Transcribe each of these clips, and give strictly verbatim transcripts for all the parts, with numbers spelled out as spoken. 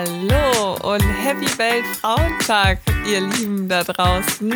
Hallo und Happy Weltfrauentag, ihr Lieben da draußen.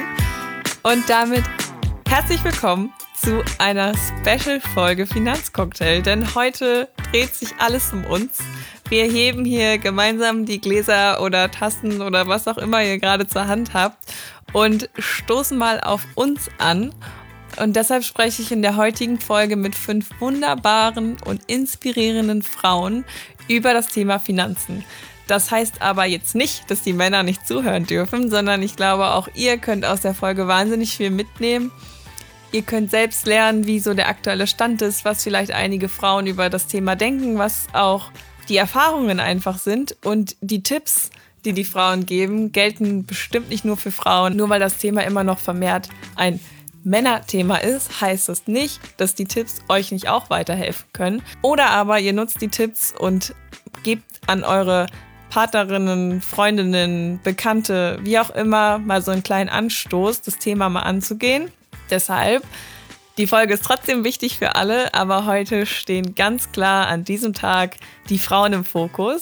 Und damit herzlich willkommen zu einer Special-Folge Finanzcocktail, denn heute dreht sich alles um uns. Wir heben hier gemeinsam die Gläser oder Tassen oder was auch immer ihr gerade zur Hand habt und stoßen mal auf uns an. Und deshalb spreche ich in der heutigen Folge mit fünf wunderbaren und inspirierenden Frauen über das Thema Finanzen. Das heißt aber jetzt nicht, dass die Männer nicht zuhören dürfen, sondern ich glaube, auch ihr könnt aus der Folge wahnsinnig viel mitnehmen. Ihr könnt selbst lernen, wie so der aktuelle Stand ist, was vielleicht einige Frauen über das Thema denken, was auch die Erfahrungen einfach sind. Und die Tipps, die die Frauen geben, gelten bestimmt nicht nur für Frauen. Nur weil das Thema immer noch vermehrt ein Männerthema ist, heißt das nicht, dass die Tipps euch nicht auch weiterhelfen können. Oder aber ihr nutzt die Tipps und gebt an eure Partnerinnen, Freundinnen, Bekannte, wie auch immer, mal so einen kleinen Anstoß, das Thema mal anzugehen. Deshalb, die Folge ist trotzdem wichtig für alle, aber heute stehen ganz klar an diesem Tag die Frauen im Fokus.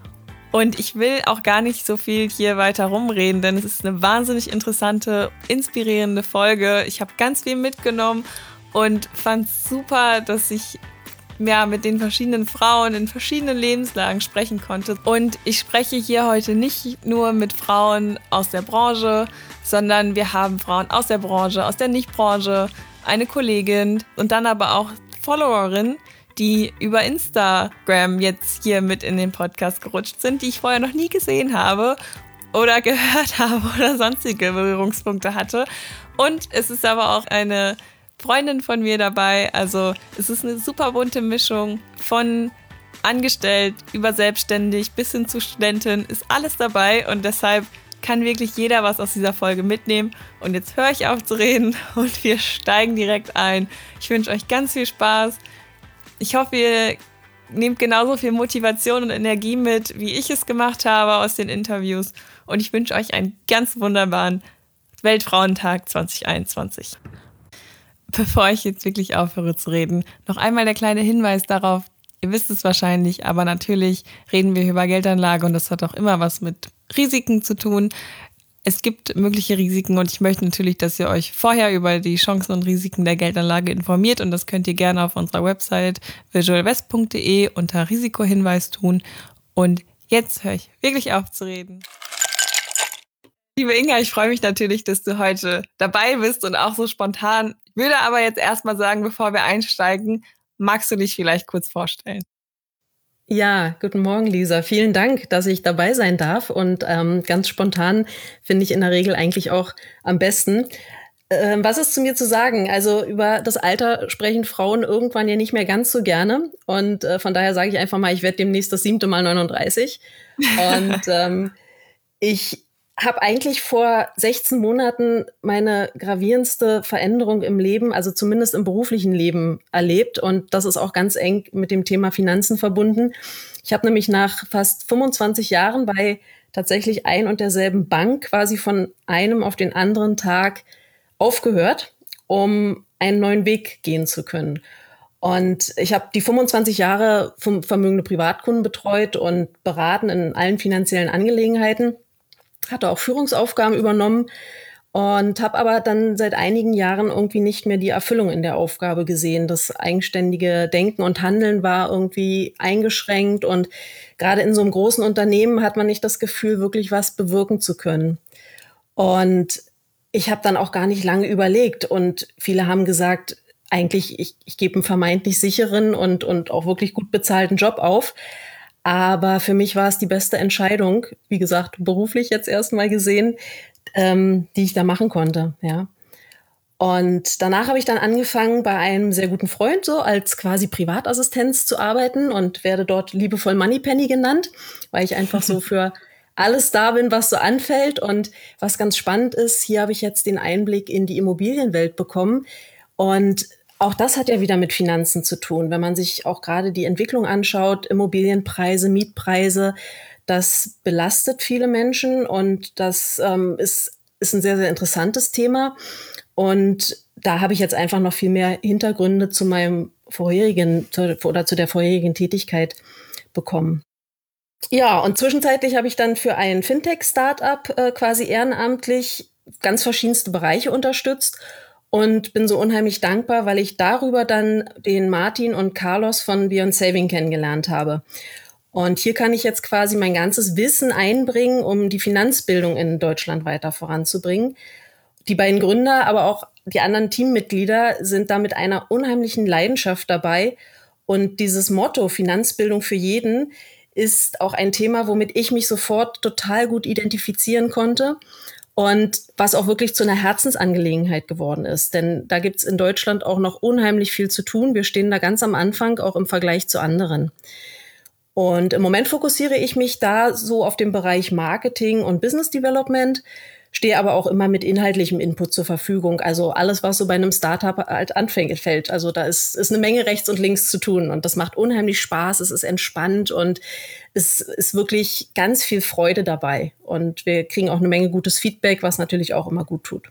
Und ich will auch gar nicht so viel hier weiter rumreden, denn es ist eine wahnsinnig interessante, inspirierende Folge. Ich habe ganz viel mitgenommen und fand es super, dass ich ja, mit den verschiedenen Frauen in verschiedenen Lebenslagen sprechen konnte. Und ich spreche hier heute nicht nur mit Frauen aus der Branche, sondern wir haben Frauen aus der Branche, aus der Nichtbranche, eine Kollegin und dann aber auch Followerin, die über Instagram jetzt hier mit in den Podcast gerutscht sind, die ich vorher noch nie gesehen habe oder gehört habe oder sonstige Berührungspunkte hatte. Und es ist aber auch eine Freundin von mir dabei. Also es ist eine super bunte Mischung von angestellt über selbstständig bis hin zu Studentin, ist alles dabei und deshalb kann wirklich jeder was aus dieser Folge mitnehmen. Und jetzt höre ich auf zu reden und wir steigen direkt ein. Ich wünsche euch ganz viel Spaß. Ich hoffe, ihr nehmt genauso viel Motivation und Energie mit, wie ich es gemacht habe aus den Interviews. Und ich wünsche euch einen ganz wunderbaren Weltfrauentag zwanzig einundzwanzig. Bevor ich jetzt wirklich aufhöre zu reden, noch einmal der kleine Hinweis darauf, ihr wisst es wahrscheinlich, aber natürlich reden wir über Geldanlage und das hat auch immer was mit Risiken zu tun. Es gibt mögliche Risiken und ich möchte natürlich, dass ihr euch vorher über die Chancen und Risiken der Geldanlage informiert und das könnt ihr gerne auf unserer Website visualvest punkt de unter Risikohinweis tun. Und jetzt höre ich wirklich auf zu reden. Liebe Inga, ich freue mich natürlich, dass du heute dabei bist und auch so spontan. Ich würde aber jetzt erstmal sagen, bevor wir einsteigen, magst du dich vielleicht kurz vorstellen? Ja, guten Morgen, Lisa. Vielen Dank, dass ich dabei sein darf. Und ähm, ganz spontan finde ich in der Regel eigentlich auch am besten. Ähm, was ist zu mir zu sagen? Also über das Alter sprechen Frauen irgendwann ja nicht mehr ganz so gerne. Und äh, von daher sage ich einfach mal, ich werde demnächst das siebte Mal neununddreißig. Und ähm, ich habe eigentlich vor sechzehn Monaten meine gravierendste Veränderung im Leben, also zumindest im beruflichen Leben, erlebt. Und das ist auch ganz eng mit dem Thema Finanzen verbunden. Ich habe nämlich nach fast fünfundzwanzig Jahren bei tatsächlich ein und derselben Bank quasi von einem auf den anderen Tag aufgehört, um einen neuen Weg gehen zu können. Und ich habe die fünfundzwanzig Jahre vermögende Privatkunden betreut und beraten in allen finanziellen Angelegenheiten. Hatte auch Führungsaufgaben übernommen und habe aber dann seit einigen Jahren irgendwie nicht mehr die Erfüllung in der Aufgabe gesehen. Das eigenständige Denken und Handeln war irgendwie eingeschränkt und gerade in so einem großen Unternehmen hat man nicht das Gefühl, wirklich was bewirken zu können. Und ich habe dann auch gar nicht lange überlegt und viele haben gesagt, eigentlich, ich, ich gebe einen vermeintlich sicheren und, und auch wirklich gut bezahlten Job auf. Aber für mich war es die beste Entscheidung, wie gesagt, beruflich jetzt erstmal gesehen, ähm, die ich da machen konnte, ja. Und danach habe ich dann angefangen, bei einem sehr guten Freund so als quasi Privatassistenz zu arbeiten und werde dort liebevoll Moneypenny genannt, weil ich einfach so für alles da bin, was so anfällt. Und was ganz spannend ist, hier habe ich jetzt den Einblick in die Immobilienwelt bekommen und auch das hat ja wieder mit Finanzen zu tun. Wenn man sich auch gerade die Entwicklung anschaut, Immobilienpreise, Mietpreise, das belastet viele Menschen und das ähm, ist, ist ein sehr, sehr interessantes Thema. Und da habe ich jetzt einfach noch viel mehr Hintergründe zu meinem vorherigen zu, oder zu der vorherigen Tätigkeit bekommen. Ja, und zwischenzeitlich habe ich dann für ein Fintech-Startup äh, quasi ehrenamtlich ganz verschiedenste Bereiche unterstützt und bin so unheimlich dankbar, weil ich darüber dann den Martin und Carlos von Beyond Saving kennengelernt habe. Und hier kann ich jetzt quasi mein ganzes Wissen einbringen, um die Finanzbildung in Deutschland weiter voranzubringen. Die beiden Gründer, aber auch die anderen Teammitglieder sind da mit einer unheimlichen Leidenschaft dabei. Und dieses Motto Finanzbildung für jeden ist auch ein Thema, womit ich mich sofort total gut identifizieren konnte und was auch wirklich zu einer Herzensangelegenheit geworden ist. Denn da gibt's in Deutschland auch noch unheimlich viel zu tun. Wir stehen da ganz am Anfang, auch im Vergleich zu anderen. Und im Moment fokussiere ich mich da so auf den Bereich Marketing und Business Development, stehe aber auch immer mit inhaltlichem Input zur Verfügung. Also alles, was so bei einem Startup halt anfängt, fällt. Also da ist, ist eine Menge rechts und links zu tun. Und das macht unheimlich Spaß, es ist entspannt und es ist wirklich ganz viel Freude dabei. Und wir kriegen auch eine Menge gutes Feedback, was natürlich auch immer gut tut.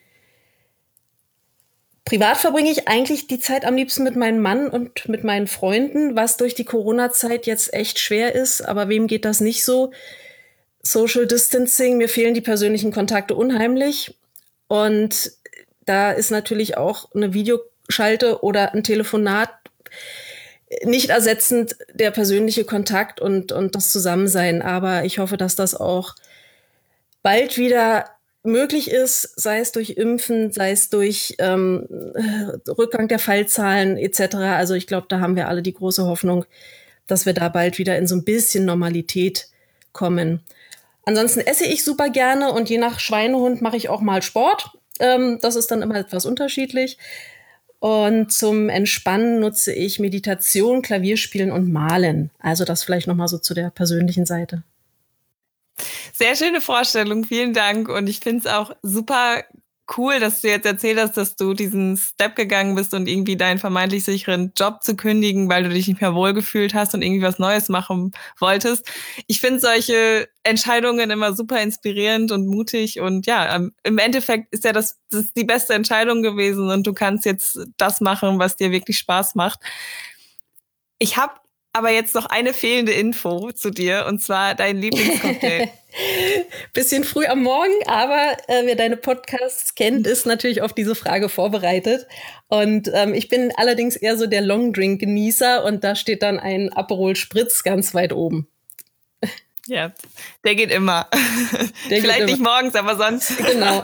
Privat verbringe ich eigentlich die Zeit am liebsten mit meinem Mann und mit meinen Freunden, was durch die Corona-Zeit jetzt echt schwer ist. Aber wem geht das nicht so? Social Distancing, mir fehlen die persönlichen Kontakte unheimlich. Und da ist natürlich auch eine Videoschalte oder ein Telefonat nicht ersetzend der persönliche Kontakt und, und das Zusammensein. Aber ich hoffe, dass das auch bald wieder möglich ist, sei es durch Impfen, sei es durch ähm, Rückgang der Fallzahlen et cetera. Also ich glaube, da haben wir alle die große Hoffnung, dass wir da bald wieder in so ein bisschen Normalität kommen. Ansonsten esse ich super gerne und je nach Schweinehund mache ich auch mal Sport. Ähm, das ist dann immer etwas unterschiedlich. Und zum Entspannen nutze ich Meditation, Klavierspielen und Malen. Also das vielleicht nochmal so zu der persönlichen Seite. Sehr schöne Vorstellung, vielen Dank. Und ich finde es auch super cool, dass du jetzt erzählt hast, dass du diesen Step gegangen bist und irgendwie deinen vermeintlich sicheren Job zu kündigen, weil du dich nicht mehr wohlgefühlt hast und irgendwie was Neues machen wolltest. Ich finde solche Entscheidungen immer super inspirierend und mutig und ja, im Endeffekt ist ja das, das ist die beste Entscheidung gewesen und du kannst jetzt das machen, was dir wirklich Spaß macht. Ich habe aber jetzt noch eine fehlende Info zu dir, und zwar dein Lieblingscocktail. Bisschen früh am Morgen, aber äh, wer deine Podcasts kennt, ist natürlich auf diese Frage vorbereitet. Und ähm, ich bin allerdings eher so der Longdrink-Genießer und da steht dann ein Aperol Spritz ganz weit oben. Ja, der geht immer. Der Vielleicht geht nicht immer. Morgens, aber sonst. Genau.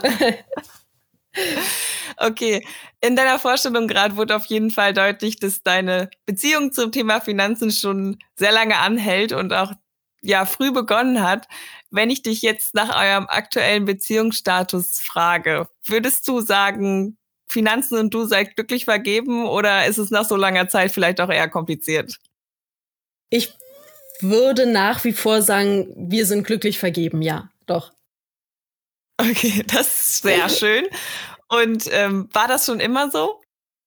Okay, in deiner Vorstellung gerade wurde auf jeden Fall deutlich, dass deine Beziehung zum Thema Finanzen schon sehr lange anhält und auch ja früh begonnen hat. Wenn ich dich jetzt nach eurem aktuellen Beziehungsstatus frage, würdest du sagen, Finanzen und du seid glücklich vergeben oder ist es nach so langer Zeit vielleicht auch eher kompliziert? Ich würde nach wie vor sagen, wir sind glücklich vergeben, ja, doch. Okay, das ist sehr schön. Und ähm, war das schon immer so?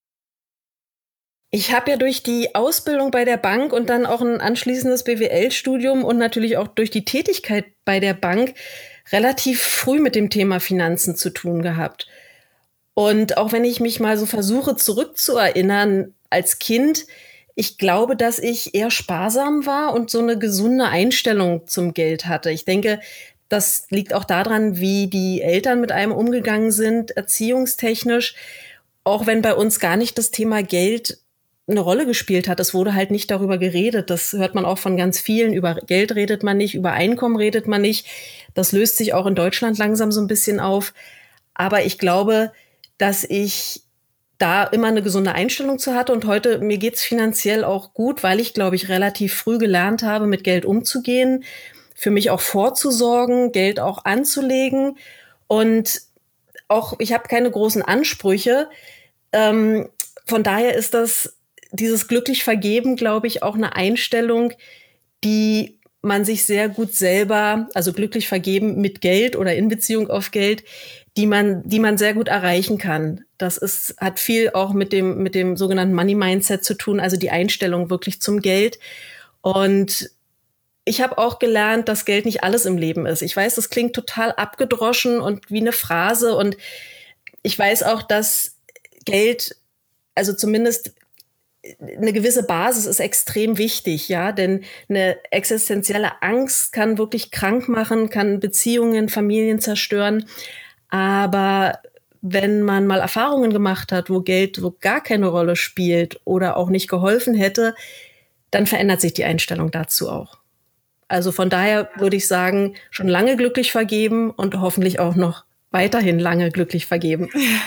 Ich habe ja durch die Ausbildung bei der Bank und dann auch ein anschließendes B W L-Studium und natürlich auch durch die Tätigkeit bei der Bank relativ früh mit dem Thema Finanzen zu tun gehabt. Und auch wenn ich mich mal so versuche zurückzuerinnern als Kind, ich glaube, dass ich eher sparsam war und so eine gesunde Einstellung zum Geld hatte. Ich denke, das liegt auch daran, wie die Eltern mit einem umgegangen sind, erziehungstechnisch. Auch wenn bei uns gar nicht das Thema Geld eine Rolle gespielt hat. Es wurde halt nicht darüber geredet. Das hört man auch von ganz vielen. Über Geld redet man nicht, über Einkommen redet man nicht. Das löst sich auch in Deutschland langsam so ein bisschen auf. Aber ich glaube, dass ich da immer eine gesunde Einstellung zu hatte. Und heute, mir geht's finanziell auch gut, weil ich, glaube ich, relativ früh gelernt habe, mit Geld umzugehen, für mich auch vorzusorgen, Geld auch anzulegen. Und auch, ich habe keine großen Ansprüche. Ähm, von daher ist das, dieses glücklich vergeben, glaube ich, auch eine Einstellung, die man sich sehr gut selber, also glücklich vergeben mit Geld oder in Beziehung auf Geld, die man, die man sehr gut erreichen kann. Das ist, hat viel auch mit dem, mit dem sogenannten Money Mindset zu tun, also die Einstellung wirklich zum Geld. Und ich habe auch gelernt, dass Geld nicht alles im Leben ist. Ich weiß, das klingt total abgedroschen und wie eine Phrase. Und ich weiß auch, dass Geld, also zumindest eine gewisse Basis ist extrem wichtig, ja, denn eine existenzielle Angst kann wirklich krank machen, kann Beziehungen, Familien zerstören. Aber wenn man mal Erfahrungen gemacht hat, wo Geld so gar keine Rolle spielt oder auch nicht geholfen hätte, dann verändert sich die Einstellung dazu auch. Also von daher würde ich sagen, schon lange glücklich vergeben und hoffentlich auch noch weiterhin lange glücklich vergeben.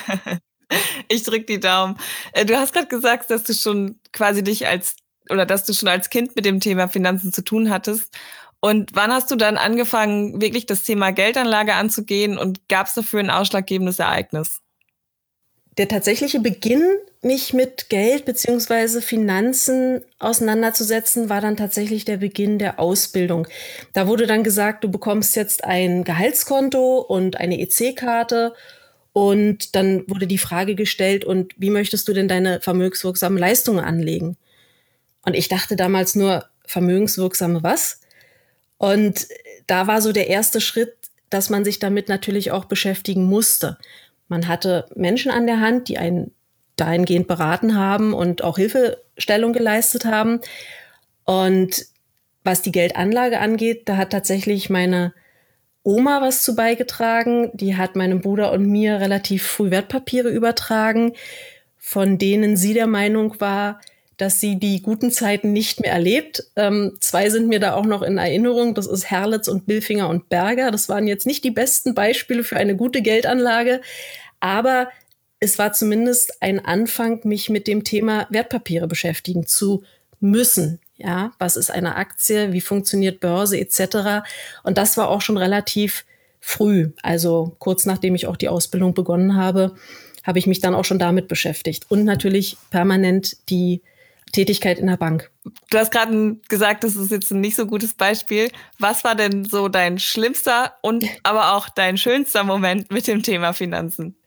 Ich drücke die Daumen. Du hast gerade gesagt, dass du schon quasi dich als oder dass du schon als Kind mit dem Thema Finanzen zu tun hattest. Und wann hast du dann angefangen, wirklich das Thema Geldanlage anzugehen und gab es dafür ein ausschlaggebendes Ereignis? Der tatsächliche Beginn, mich mit Geld beziehungsweise Finanzen auseinanderzusetzen, war dann tatsächlich der Beginn der Ausbildung. Da wurde dann gesagt, du bekommst jetzt ein Gehaltskonto und eine E C-Karte. Und dann wurde die Frage gestellt, und wie möchtest du denn deine vermögenswirksamen Leistungen anlegen? Und ich dachte damals nur, vermögenswirksame was? Und da war so der erste Schritt, dass man sich damit natürlich auch beschäftigen musste. Man hatte Menschen an der Hand, die einen dahingehend beraten haben und auch Hilfestellung geleistet haben. Und was die Geldanlage angeht, da hat tatsächlich meine Oma was zu beigetragen. Die hat meinem Bruder und mir relativ früh Wertpapiere übertragen, von denen sie der Meinung war, dass sie die guten Zeiten nicht mehr erlebt. Ähm, zwei sind mir da auch noch in Erinnerung. Das ist Herlitz und Bilfinger und Berger. Das waren jetzt nicht die besten Beispiele für eine gute Geldanlage, aber es war zumindest ein Anfang, mich mit dem Thema Wertpapiere beschäftigen zu müssen. Ja, was ist eine Aktie? Wie funktioniert Börse et cetera? Und das war auch schon relativ früh. Also kurz nachdem ich auch die Ausbildung begonnen habe, habe ich mich dann auch schon damit beschäftigt. Und natürlich permanent die Tätigkeit in der Bank. Du hast gerade gesagt, das ist jetzt ein nicht so gutes Beispiel. Was war denn so dein schlimmster und aber auch dein schönster Moment mit dem Thema Finanzen?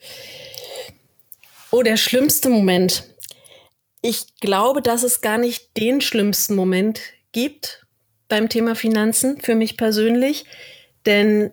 Oh, der schlimmste Moment. Ich glaube, dass es gar nicht den schlimmsten Moment gibt beim Thema Finanzen, für mich persönlich. Denn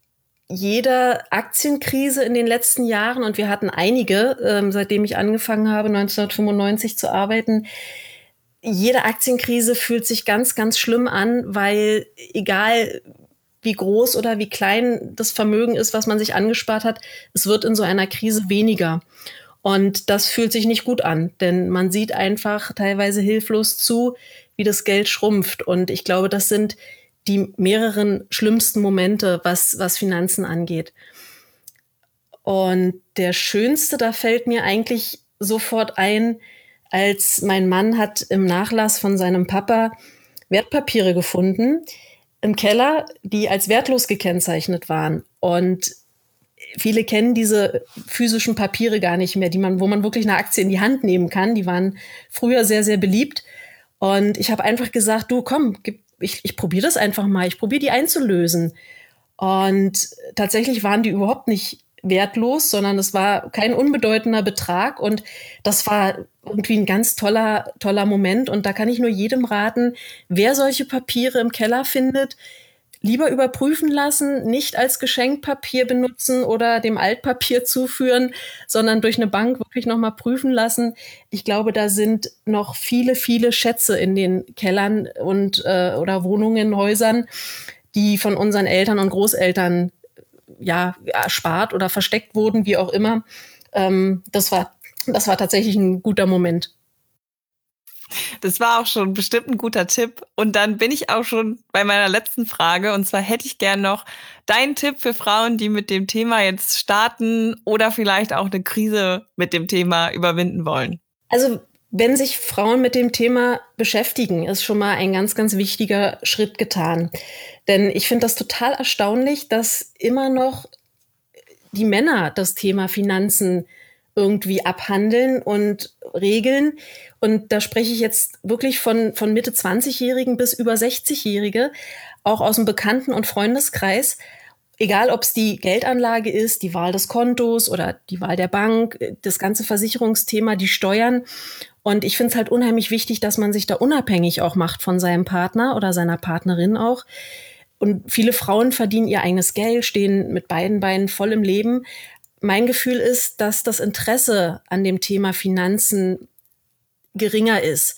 jede Aktienkrise in den letzten Jahren, und wir hatten einige, ähm, seitdem ich angefangen habe, neunzehnhundertfünfundneunzig zu arbeiten, jede Aktienkrise fühlt sich ganz, ganz schlimm an, weil egal wie groß oder wie klein das Vermögen ist, was man sich angespart hat, es wird in so einer Krise weniger. Und das fühlt sich nicht gut an, denn man sieht einfach teilweise hilflos zu, wie das Geld schrumpft. Und ich glaube, das sind die mehreren schlimmsten Momente, was, was Finanzen angeht. Und der schönste, da fällt mir eigentlich sofort ein, als mein Mann hat im Nachlass von seinem Papa Wertpapiere gefunden im Keller, die als wertlos gekennzeichnet waren. Und viele kennen diese physischen Papiere gar nicht mehr, die man, wo man wirklich eine Aktie in die Hand nehmen kann. Die waren früher sehr, sehr beliebt. Und ich habe einfach gesagt, du komm, gib, ich, ich probiere das einfach mal. Ich probiere die einzulösen. Und tatsächlich waren die überhaupt nicht wertlos, sondern es war kein unbedeutender Betrag. Und das war irgendwie ein ganz toller, toller Moment. Und da kann ich nur jedem raten, wer solche Papiere im Keller findet, lieber überprüfen lassen, nicht als Geschenkpapier benutzen oder dem Altpapier zuführen, sondern durch eine Bank wirklich nochmal prüfen lassen. Ich glaube, da sind noch viele, viele Schätze in den Kellern und äh, oder Wohnungen, Häusern, die von unseren Eltern und Großeltern ja erspart oder versteckt wurden, wie auch immer. Ähm, das war, das war tatsächlich ein guter Moment. Das war auch schon bestimmt ein guter Tipp. Und dann bin ich auch schon bei meiner letzten Frage. Und zwar hätte ich gern noch deinen Tipp für Frauen, die mit dem Thema jetzt starten oder vielleicht auch eine Krise mit dem Thema überwinden wollen. Also wenn sich Frauen mit dem Thema beschäftigen, ist schon mal ein ganz, ganz wichtiger Schritt getan. Denn ich finde das total erstaunlich, dass immer noch die Männer das Thema Finanzen irgendwie abhandeln und regeln. Und da spreche ich jetzt wirklich von, von Mitte zwanzigjährigen bis über sechzigjährige, auch aus dem Bekannten- und Freundeskreis. Egal, ob es die Geldanlage ist, die Wahl des Kontos oder die Wahl der Bank, das ganze Versicherungsthema, die Steuern. Und ich finde es halt unheimlich wichtig, dass man sich da unabhängig auch macht von seinem Partner oder seiner Partnerin auch. Und viele Frauen verdienen ihr eigenes Geld, stehen mit beiden Beinen voll im Leben. Mein Gefühl ist, dass das Interesse an dem Thema Finanzen geringer ist.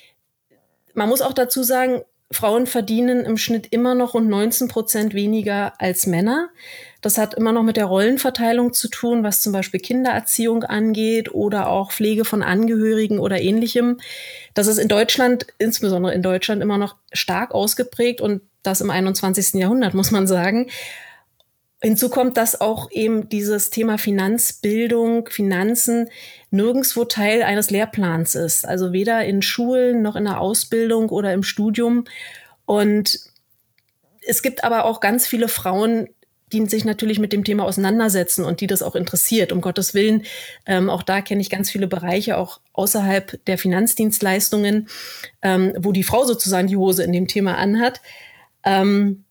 Man muss auch dazu sagen, Frauen verdienen im Schnitt immer noch rund neunzehn Prozent weniger als Männer. Das hat immer noch mit der Rollenverteilung zu tun, was zum Beispiel Kindererziehung angeht oder auch Pflege von Angehörigen oder Ähnlichem. Das ist in Deutschland, insbesondere in Deutschland, immer noch stark ausgeprägt und das im einundzwanzigsten Jahrhundert, muss man sagen. Hinzu kommt, dass auch eben dieses Thema Finanzbildung, Finanzen nirgendwo Teil eines Lehrplans ist. Also weder in Schulen noch in der Ausbildung oder im Studium. Und es gibt aber auch ganz viele Frauen, die sich natürlich mit dem Thema auseinandersetzen und die das auch interessiert. Um Gottes Willen, ähm, auch da kenne ich ganz viele Bereiche, auch außerhalb der Finanzdienstleistungen, ähm, wo die Frau sozusagen die Hose in dem Thema anhat. Ähm,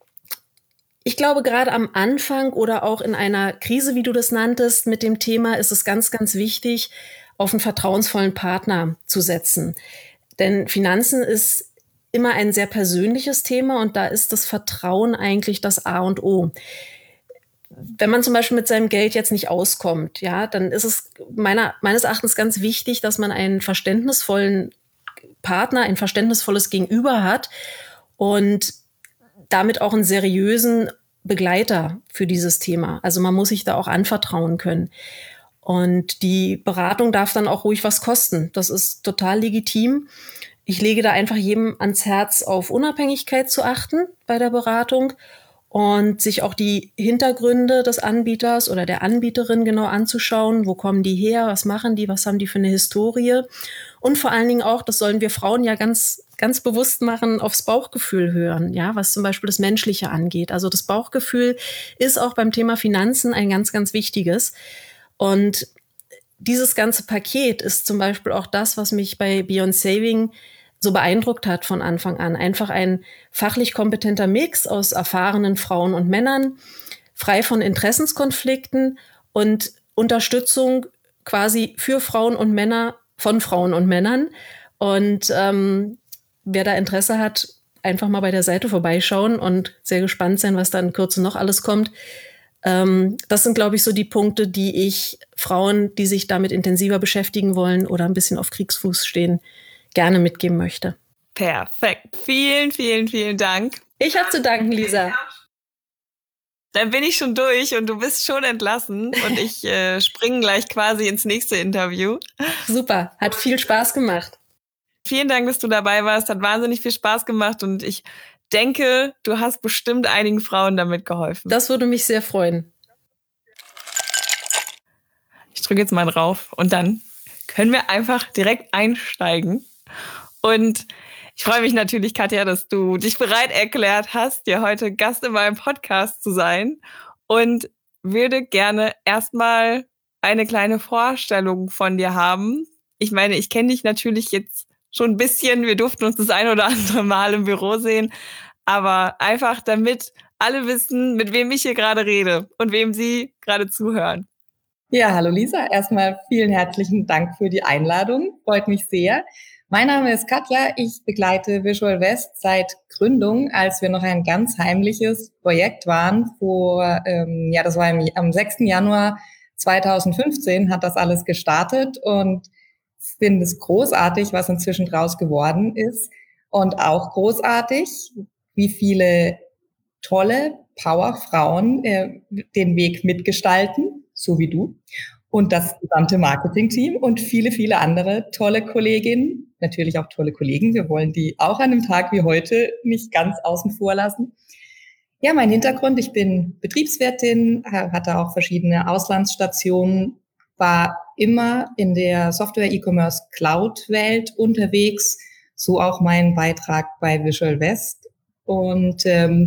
Ich glaube, gerade am Anfang oder auch in einer Krise, wie du das nanntest, mit dem Thema ist es ganz, ganz wichtig, auf einen vertrauensvollen Partner zu setzen. Denn Finanzen ist immer ein sehr persönliches Thema und da ist das Vertrauen eigentlich das A und O. Wenn man zum Beispiel mit seinem Geld jetzt nicht auskommt, ja, dann ist es meiner, meines Erachtens ganz wichtig, dass man einen verständnisvollen Partner, ein verständnisvolles Gegenüber hat und damit auch einen seriösen Begleiter für dieses Thema. Also man muss sich da auch anvertrauen können. Und die Beratung darf dann auch ruhig was kosten. Das ist total legitim. Ich lege da einfach jedem ans Herz, auf Unabhängigkeit zu achten bei der Beratung und sich auch die Hintergründe des Anbieters oder der Anbieterin genau anzuschauen. Wo kommen die her? Was machen die? Was haben die für eine Historie? Und vor allen Dingen auch, das sollen wir Frauen ja ganz ganz bewusst machen, aufs Bauchgefühl hören, ja, was zum Beispiel das Menschliche angeht. Also das Bauchgefühl ist auch beim Thema Finanzen ein ganz, ganz wichtiges. Und dieses ganze Paket ist zum Beispiel auch das, was mich bei Beyond Saving so beeindruckt hat von Anfang an. Einfach ein fachlich kompetenter Mix aus erfahrenen Frauen und Männern, frei von Interessenskonflikten und Unterstützung quasi für Frauen und Männer von Frauen und Männern. Und ähm, wer da Interesse hat, einfach mal bei der Seite vorbeischauen und sehr gespannt sein, was da in Kürze noch alles kommt. Ähm, das sind, glaube ich, so die Punkte, die ich Frauen, die sich damit intensiver beschäftigen wollen oder ein bisschen auf Kriegsfuß stehen, gerne mitgeben möchte. Perfekt. Vielen, vielen, vielen Dank. Ich habe zu danken, Lisa. Dann bin ich schon durch und du bist schon entlassen und ich äh, springe gleich quasi ins nächste Interview. Super, hat viel Spaß gemacht. Vielen Dank, dass du dabei warst. Hat wahnsinnig viel Spaß gemacht und ich denke, du hast bestimmt einigen Frauen damit geholfen. Das würde mich sehr freuen. Ich drücke jetzt mal drauf und dann können wir einfach direkt einsteigen. Und ich freue mich natürlich, Katja, dass du dich bereit erklärt hast, dir heute Gast in meinem Podcast zu sein und würde gerne erstmal eine kleine Vorstellung von dir haben. Ich meine, ich kenne dich natürlich jetzt schon ein bisschen. Wir durften uns das ein oder andere Mal im Büro sehen. Aber einfach, damit alle wissen, mit wem ich hier gerade rede und wem sie gerade zuhören. Ja, hallo Lisa. Erstmal vielen herzlichen Dank für die Einladung. Freut mich sehr. Mein Name ist Katja. Ich begleite Visual West seit Gründung, als wir noch ein ganz heimliches Projekt waren. Vor, ähm, ja, das war im, am sechsten Januar zweitausendfünfzehn hat das alles gestartet und finde es großartig, was inzwischen draus geworden ist und auch großartig, wie viele tolle Powerfrauen äh, den Weg mitgestalten, so wie du, und das gesamte Marketingteam und viele, viele andere tolle Kolleginnen, natürlich auch tolle Kollegen. Wir wollen die auch an einem Tag wie heute nicht ganz außen vor lassen. Ja, mein Hintergrund, ich bin Betriebswirtin, hatte auch verschiedene Auslandsstationen, war immer in der Software-E-Commerce-Cloud-Welt unterwegs, so auch mein Beitrag bei Visual West und ähm,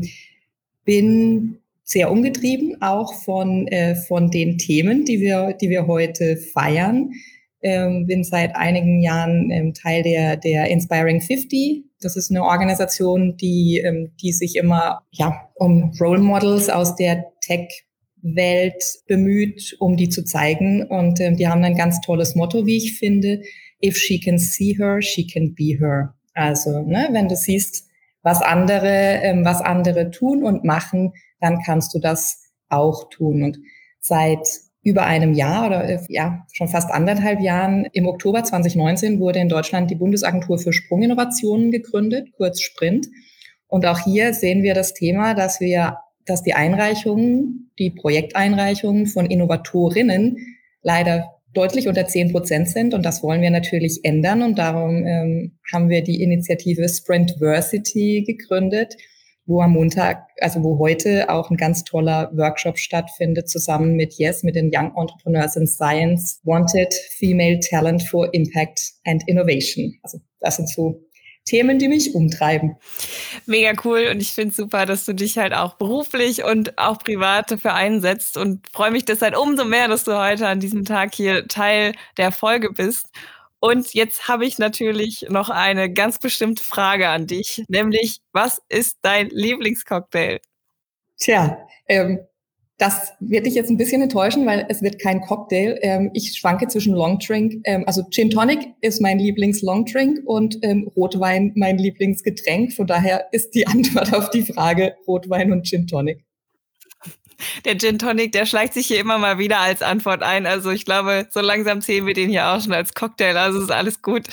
bin sehr umgetrieben auch von äh, von den Themen, die wir die wir heute feiern. Ähm, bin seit einigen Jahren ähm, Teil der der Inspiring fünfzig. Das ist eine Organisation, die ähm, die sich immer ja um Role Models aus der Tech Welt bemüht, um die zu zeigen. Und ähm, die haben ein ganz tolles Motto, wie ich finde. If she can see her, she can be her. Also, ne, wenn du siehst, was andere, ähm, was andere tun und machen, dann kannst du das auch tun. Und seit über einem Jahr oder ja schon fast anderthalb Jahren, im Oktober zwanzig neunzehn, wurde in Deutschland die Bundesagentur für Sprunginnovationen gegründet, kurz Sprint. Und auch hier sehen wir das Thema, dass wir, dass die Einreichungen, die Projekteinreichungen von Innovatorinnen leider deutlich unter zehn Prozent sind. Und das wollen wir natürlich ändern. Und darum ähm, haben wir die Initiative Sprintversity gegründet, wo am Montag, also wo heute auch ein ganz toller Workshop stattfindet, zusammen mit Yes, mit den Young Entrepreneurs in Science, Wanted Female Talent for Impact and Innovation. Also das sind so Themen, die mich umtreiben. Mega cool, und ich finde es super, dass du dich halt auch beruflich und auch privat dafür einsetzt, und freue mich deshalb umso mehr, dass du heute an diesem Tag hier Teil der Folge bist. Und jetzt habe ich natürlich noch eine ganz bestimmte Frage an dich, nämlich, was ist dein Lieblingscocktail? Tja, ähm, das wird dich jetzt ein bisschen enttäuschen, weil es wird kein Cocktail. Ähm, ich schwanke zwischen Longdrink, ähm, also Gin Tonic ist mein Lieblings-Longdrink und ähm, Rotwein mein Lieblingsgetränk. Von daher ist die Antwort auf die Frage Rotwein und Gin Tonic. Der Gin Tonic, der schleicht sich hier immer mal wieder als Antwort ein. Also ich glaube, so langsam zählen wir den hier auch schon als Cocktail. Also ist alles gut.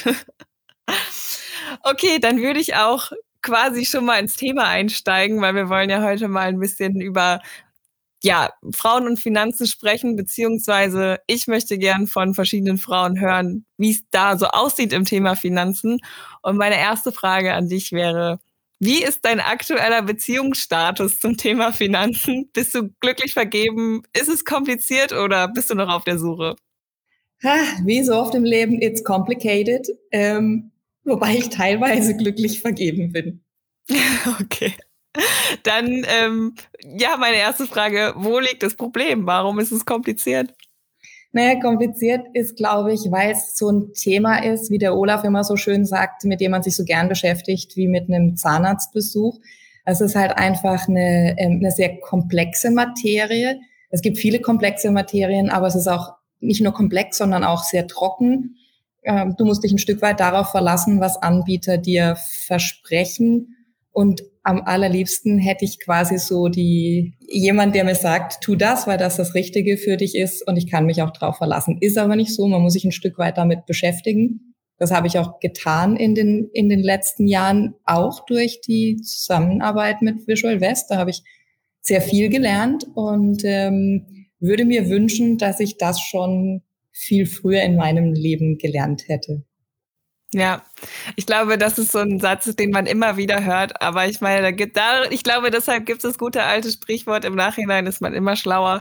Okay, dann würde ich auch quasi schon mal ins Thema einsteigen, weil wir wollen ja heute mal ein bisschen über ja, Frauen und Finanzen sprechen, beziehungsweise ich möchte gern von verschiedenen Frauen hören, wie es da so aussieht im Thema Finanzen. Und meine erste Frage an dich wäre, wie ist dein aktueller Beziehungsstatus zum Thema Finanzen? Bist du glücklich vergeben? Ist es kompliziert oder bist du noch auf der Suche? Ha, wie so oft im Leben, it's complicated, ähm, wobei ich teilweise glücklich vergeben bin. Okay. Dann, ähm, ja, meine erste Frage, wo liegt das Problem? Warum ist es kompliziert? Naja, kompliziert ist, glaube ich, weil es so ein Thema ist, wie der Olaf immer so schön sagt, mit dem man sich so gern beschäftigt, wie mit einem Zahnarztbesuch. Es ist halt einfach eine, eine sehr komplexe Materie. Es gibt viele komplexe Materien, aber es ist auch nicht nur komplex, sondern auch sehr trocken. Du musst dich ein Stück weit darauf verlassen, was Anbieter dir versprechen. Und am allerliebsten hätte ich quasi so die jemand, der mir sagt, tu das, weil das das Richtige für dich ist, und ich kann mich auch drauf verlassen. Ist aber nicht so. Man muss sich ein Stück weit damit beschäftigen. Das habe ich auch getan in den in den letzten Jahren, auch durch die Zusammenarbeit mit Visual West. Da habe ich sehr viel gelernt und ähm, würde mir wünschen, dass ich das schon viel früher in meinem Leben gelernt hätte. Ja, ich glaube, das ist so ein Satz, den man immer wieder hört. Aber ich meine, da gibt da, ich glaube, deshalb gibt es das gute alte Sprichwort, im Nachhinein ist man immer schlauer.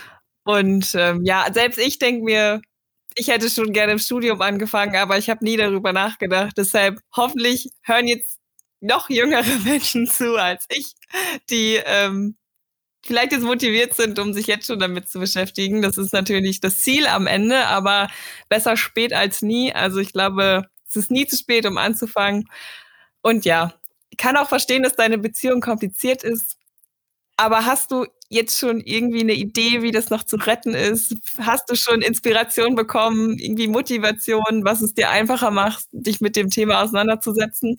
Und ähm, ja, selbst ich denke mir, ich hätte schon gerne im Studium angefangen, aber ich habe nie darüber nachgedacht. Deshalb hoffentlich hören jetzt noch jüngere Menschen zu als ich, die ähm, vielleicht jetzt motiviert sind, um sich jetzt schon damit zu beschäftigen. Das ist natürlich das Ziel am Ende, aber besser spät als nie. Also ich glaube, es ist nie zu spät, um anzufangen. Und ja, ich kann auch verstehen, dass deine Beziehung kompliziert ist. Aber hast du jetzt schon irgendwie eine Idee, wie das noch zu retten ist? Hast du schon Inspiration bekommen, irgendwie Motivation, was es dir einfacher macht, dich mit dem Thema auseinanderzusetzen?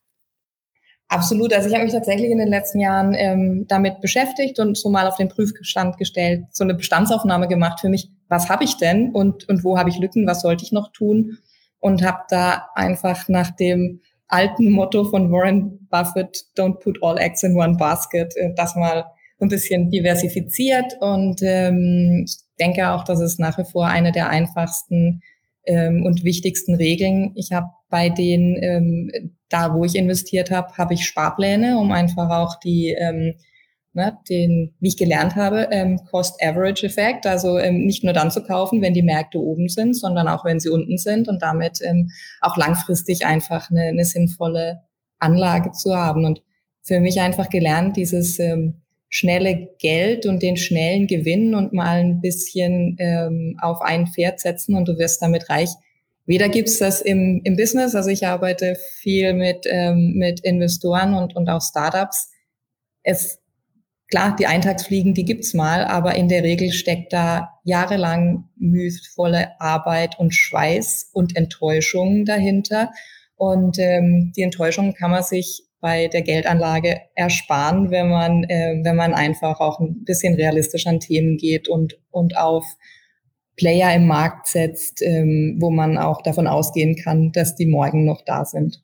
Absolut. Also ich habe mich tatsächlich in den letzten Jahren ähm, damit beschäftigt und so mal auf den Prüfstand gestellt, so eine Bestandsaufnahme gemacht für mich. Was habe ich denn und und wo habe ich Lücken? Was sollte ich noch tun? Und habe da einfach nach dem alten Motto von Warren Buffett, don't put all eggs in one basket, das mal ein bisschen diversifiziert. Und ähm, ich denke auch, das ist nach wie vor eine der einfachsten ähm, und wichtigsten Regeln. Ich habe bei den, ähm, da wo ich investiert habe, habe ich Sparpläne, um einfach auch die ähm, Ne, den, wie ich gelernt habe, ähm, Cost-Average-Effekt, also ähm, nicht nur dann zu kaufen, wenn die Märkte oben sind, sondern auch, wenn sie unten sind, und damit ähm, auch langfristig einfach eine, eine sinnvolle Anlage zu haben. Und für mich einfach gelernt, dieses ähm, schnelle Geld und den schnellen Gewinn und mal ein bisschen ähm, auf ein Pferd setzen und du wirst damit reich. Weder gibt's das im, im Business, also ich arbeite viel mit, ähm, mit Investoren und, und auch Startups. Es Klar, die Eintagsfliegen, die gibt's mal, aber in der Regel steckt da jahrelang mühevolle Arbeit und Schweiß und Enttäuschung dahinter. Und ähm, die Enttäuschung kann man sich bei der Geldanlage ersparen, wenn man, äh, wenn man einfach auch ein bisschen realistisch an Themen geht und und auf Player im Markt setzt, ähm, wo man auch davon ausgehen kann, dass die morgen noch da sind.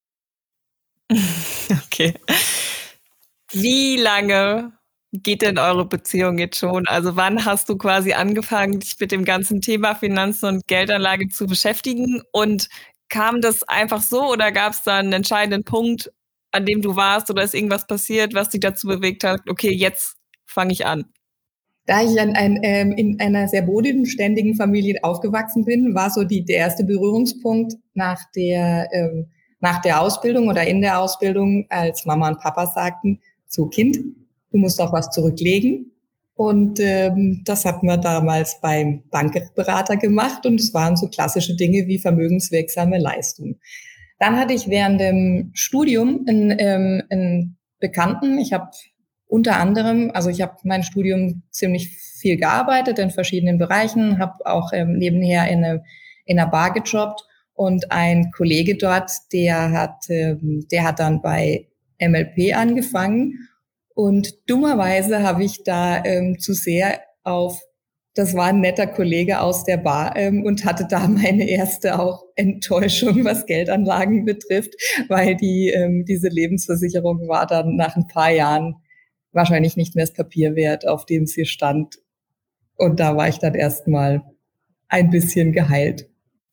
Okay. Wie lange geht denn eure Beziehung jetzt schon? Also wann hast du quasi angefangen, dich mit dem ganzen Thema Finanzen und Geldanlage zu beschäftigen? Und kam das einfach so oder gab es da einen entscheidenden Punkt, an dem du warst, oder ist irgendwas passiert, was dich dazu bewegt hat, okay, jetzt fange ich an? Da ich an ein, ähm, in einer sehr bodenständigen Familie aufgewachsen bin, war so die, der erste Berührungspunkt nach der, ähm, nach der Ausbildung oder in der Ausbildung, als Mama und Papa sagten, so Kind, du musst auch was zurücklegen. Und ähm, das hatten wir damals beim Bankberater gemacht und es waren so klassische Dinge wie vermögenswirksame Leistungen. Dann hatte ich während dem Studium einen, ähm, einen Bekannten, ich habe unter anderem, also ich habe mein Studium ziemlich viel gearbeitet in verschiedenen Bereichen, habe auch ähm, nebenher in, eine, in einer Bar gejobbt und ein Kollege dort, der hat, ähm, der hat dann bei M L P angefangen und dummerweise habe ich da ähm, zu sehr auf, das war ein netter Kollege aus der Bar ähm, und hatte da meine erste auch Enttäuschung, was Geldanlagen betrifft, weil die ähm, diese Lebensversicherung war dann nach ein paar Jahren wahrscheinlich nicht mehr das Papier wert, auf dem sie stand. Und da war ich dann erstmal ein bisschen geheilt.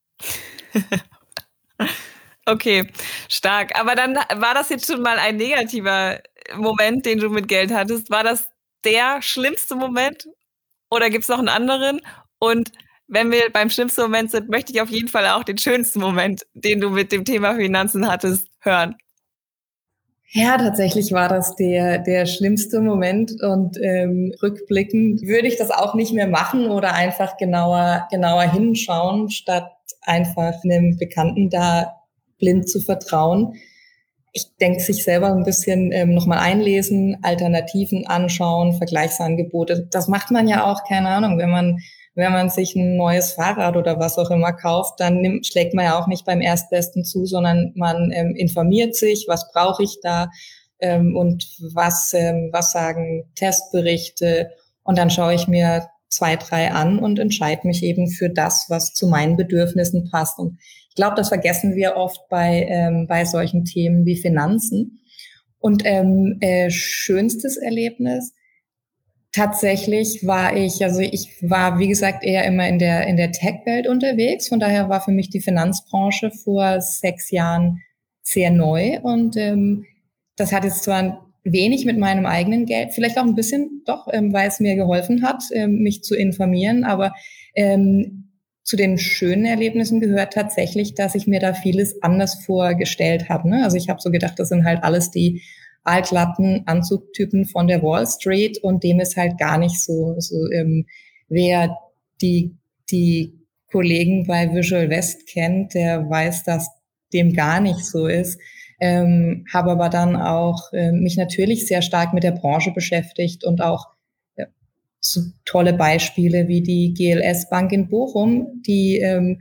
Okay, stark. Aber dann war das jetzt schon mal ein negativer Moment, den du mit Geld hattest. War das der schlimmste Moment oder gibt es noch einen anderen? Und wenn wir beim schlimmsten Moment sind, möchte ich auf jeden Fall auch den schönsten Moment, den du mit dem Thema Finanzen hattest, hören. Ja, tatsächlich war das der der schlimmste Moment und ähm, rückblickend würde ich das auch nicht mehr machen oder einfach genauer genauer hinschauen, statt einfach einem Bekannten da blind zu vertrauen. Ich denke, sich selber ein bisschen ähm, nochmal einlesen, Alternativen anschauen, Vergleichsangebote. Das macht man ja auch, keine Ahnung, wenn man wenn man sich ein neues Fahrrad oder was auch immer kauft, dann nimmt, schlägt man ja auch nicht beim Erstbesten zu, sondern man ähm, informiert sich, was brauche ich da ähm, und was, ähm, was sagen Testberichte. Und dann schaue ich mir zwei, drei an und entscheide mich eben für das, was zu meinen Bedürfnissen passt. Und ich glaube, das vergessen wir oft bei, ähm, bei solchen Themen wie Finanzen. Und ähm, äh, schönstes Erlebnis, tatsächlich war ich, also ich war, wie gesagt, eher immer in der, in der Tech-Welt unterwegs. Von daher war für mich die Finanzbranche vor sechs Jahren sehr neu. Und ähm, das hat jetzt zwar wenig mit meinem eigenen Geld, vielleicht auch ein bisschen doch, ähm, weil es mir geholfen hat, ähm, mich zu informieren. Aber ähm, zu den schönen Erlebnissen gehört tatsächlich, dass ich mir da vieles anders vorgestellt habe. Ne? Also ich habe so gedacht, das sind halt alles die altlatten Anzugtypen von der Wall Street und dem ist halt gar nicht so. so ähm, wer die, die Kollegen bei Visual West kennt, der weiß, dass dem gar nicht so ist. Ähm, habe aber dann auch äh, mich natürlich sehr stark mit der Branche beschäftigt und auch äh, so tolle Beispiele wie die G L S Bank in Bochum, die ähm,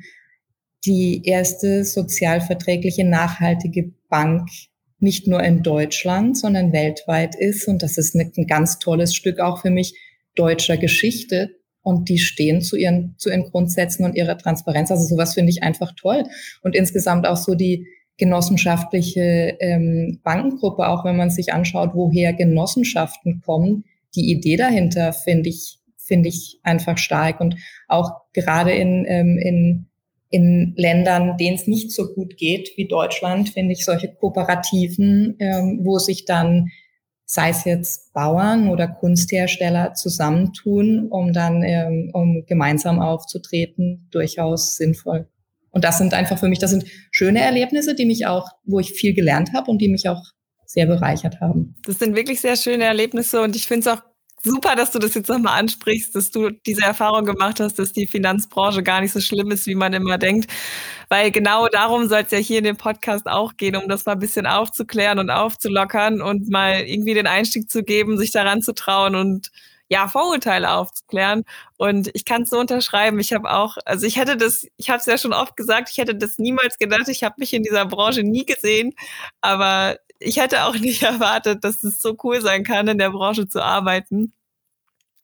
die erste sozialverträgliche, nachhaltige Bank nicht nur in Deutschland, sondern weltweit ist. Und das ist ein ganz tolles Stück auch für mich deutscher Geschichte. Und die stehen zu ihren, zu ihren Grundsätzen und ihrer Transparenz. Also sowas finde ich einfach toll. Und insgesamt auch so die genossenschaftliche ähm, Bankengruppe, auch wenn man sich anschaut, woher Genossenschaften kommen, die Idee dahinter finde ich, finde ich einfach stark. Und auch gerade in, ähm, in In Ländern, denen es nicht so gut geht wie Deutschland, finde ich solche Kooperativen, ähm, wo sich dann, sei es jetzt Bauern oder Kunsthersteller, zusammentun, um dann ähm, um gemeinsam aufzutreten, durchaus sinnvoll. Und das sind einfach für mich, das sind schöne Erlebnisse, die mich auch, wo ich viel gelernt habe und die mich auch sehr bereichert haben. Das sind wirklich sehr schöne Erlebnisse und ich finde es auch super, dass du das jetzt nochmal ansprichst, dass du diese Erfahrung gemacht hast, dass die Finanzbranche gar nicht so schlimm ist, wie man immer denkt. Weil genau darum soll es ja hier in dem Podcast auch gehen, um das mal ein bisschen aufzuklären und aufzulockern und mal irgendwie den Einstieg zu geben, sich daran zu trauen und ja, Vorurteile aufzuklären. Und ich kann es so unterschreiben. Ich habe auch, also ich hätte das, ich habe es ja schon oft gesagt, ich hätte das niemals gedacht. Ich habe mich in dieser Branche nie gesehen, aber ich hätte auch nicht erwartet, dass es so cool sein kann, in der Branche zu arbeiten.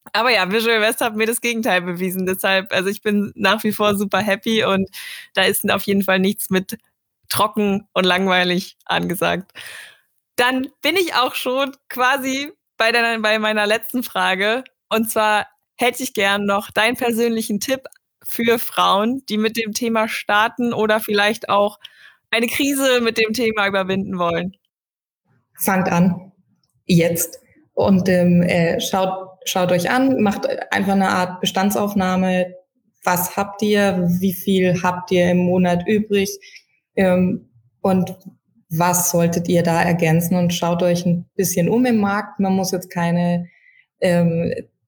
Aber ja, Visual West hat mir das Gegenteil bewiesen. Deshalb, also ich bin nach wie vor super happy und da ist auf jeden Fall nichts mit trocken und langweilig angesagt. Dann bin ich auch schon quasi bei, deiner, bei meiner letzten Frage. Und zwar hätte ich gern noch deinen persönlichen Tipp für Frauen, die mit dem Thema starten oder vielleicht auch eine Krise mit dem Thema überwinden wollen. Fangt an, jetzt. Und ähm, äh, schaut, schaut euch an, macht einfach eine Art Bestandsaufnahme. Was habt ihr? Wie viel habt ihr im Monat übrig? Ähm, und was solltet ihr da ergänzen? Und schaut euch ein bisschen um im Markt. Man muss jetzt keine ähm,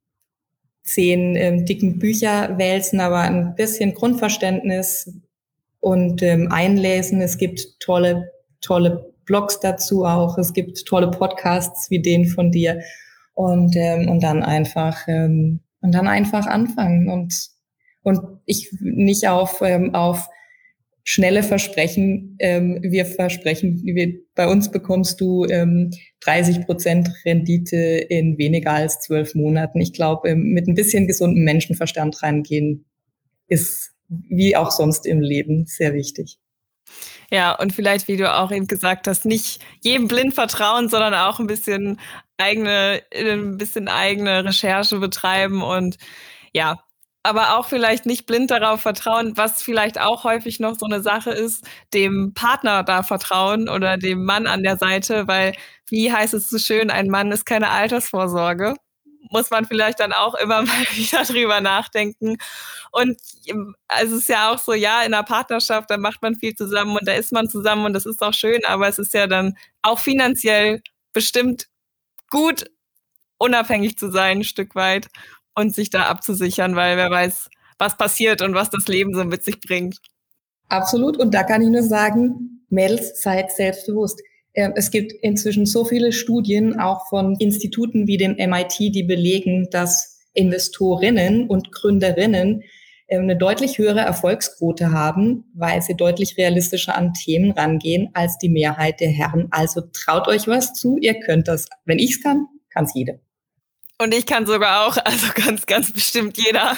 zehn ähm, dicken Bücher wälzen, aber ein bisschen Grundverständnis und ähm, einlesen. Es gibt tolle, tolle Blogs dazu auch. Es gibt tolle Podcasts wie den von dir und ähm, und dann einfach ähm, und dann einfach anfangen und und ich nicht auf ähm, auf schnelle Versprechen. Ähm, wir versprechen, wir, bei uns bekommst du ähm, dreißig Prozent Rendite in weniger als zwölf Monaten. Ich glaube, ähm, mit ein bisschen gesundem Menschenverstand reingehen ist wie auch sonst im Leben sehr wichtig. Ja, und vielleicht, wie du auch eben gesagt hast, nicht jedem blind vertrauen, sondern auch ein bisschen eigene, ein bisschen eigene Recherche betreiben und ja, aber auch vielleicht nicht blind darauf vertrauen, was vielleicht auch häufig noch so eine Sache ist, dem Partner da vertrauen oder dem Mann an der Seite, weil, wie heißt es so schön, ein Mann ist keine Altersvorsorge. Muss man vielleicht dann auch immer mal wieder drüber nachdenken. Und also es ist ja auch so, ja, in einer Partnerschaft, da macht man viel zusammen und da ist man zusammen und das ist auch schön, aber es ist ja dann auch finanziell bestimmt gut, unabhängig zu sein, ein Stück weit und sich da abzusichern, weil wer weiß, was passiert und was das Leben so mit sich bringt. Absolut. Und da kann ich nur sagen, Mädels, seid selbstbewusst. Es gibt inzwischen so viele Studien, auch von Instituten wie dem M I T, die belegen, dass Investorinnen und Gründerinnen eine deutlich höhere Erfolgsquote haben, weil sie deutlich realistischer an Themen rangehen als die Mehrheit der Herren. Also traut euch was zu, ihr könnt das. Wenn ich's kann, kann's jeder. Und ich kann sogar auch, also ganz, ganz bestimmt jeder.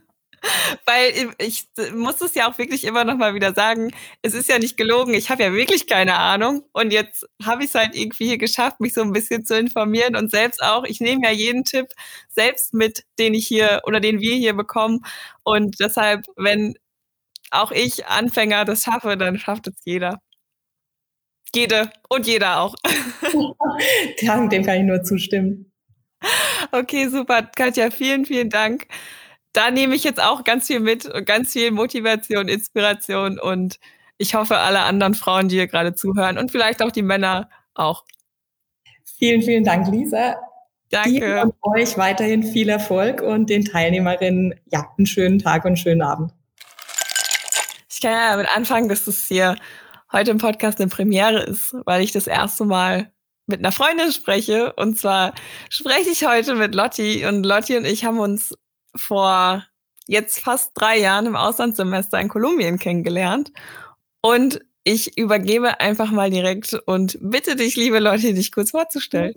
Weil ich muss es ja auch wirklich immer noch mal wieder sagen, es ist ja nicht gelogen, ich habe ja wirklich keine Ahnung und jetzt habe ich es halt irgendwie hier geschafft, mich so ein bisschen zu informieren und selbst auch, ich nehme ja jeden Tipp selbst mit, den ich hier oder den wir hier bekommen und deshalb, wenn auch ich Anfänger das schaffe, dann schafft es jeder. Jede und jeder auch. Ja, dem kann ich nur zustimmen. Okay, super. Katja, vielen, vielen Dank. Da nehme ich jetzt auch ganz viel mit und ganz viel Motivation, Inspiration und ich hoffe, alle anderen Frauen, die hier gerade zuhören und vielleicht auch die Männer auch. Vielen, vielen Dank, Lisa. Danke. Dir und euch weiterhin viel Erfolg und den Teilnehmerinnen ja einen schönen Tag und einen schönen Abend. Ich kann ja damit anfangen, dass das hier heute im Podcast eine Premiere ist, weil ich das erste Mal mit einer Freundin spreche. Und zwar spreche ich heute mit Lotti. Und Lotti und ich haben uns vor jetzt fast drei Jahren im Auslandssemester in Kolumbien kennengelernt. Und ich übergebe einfach mal direkt und bitte dich, liebe Lotti, dich kurz vorzustellen.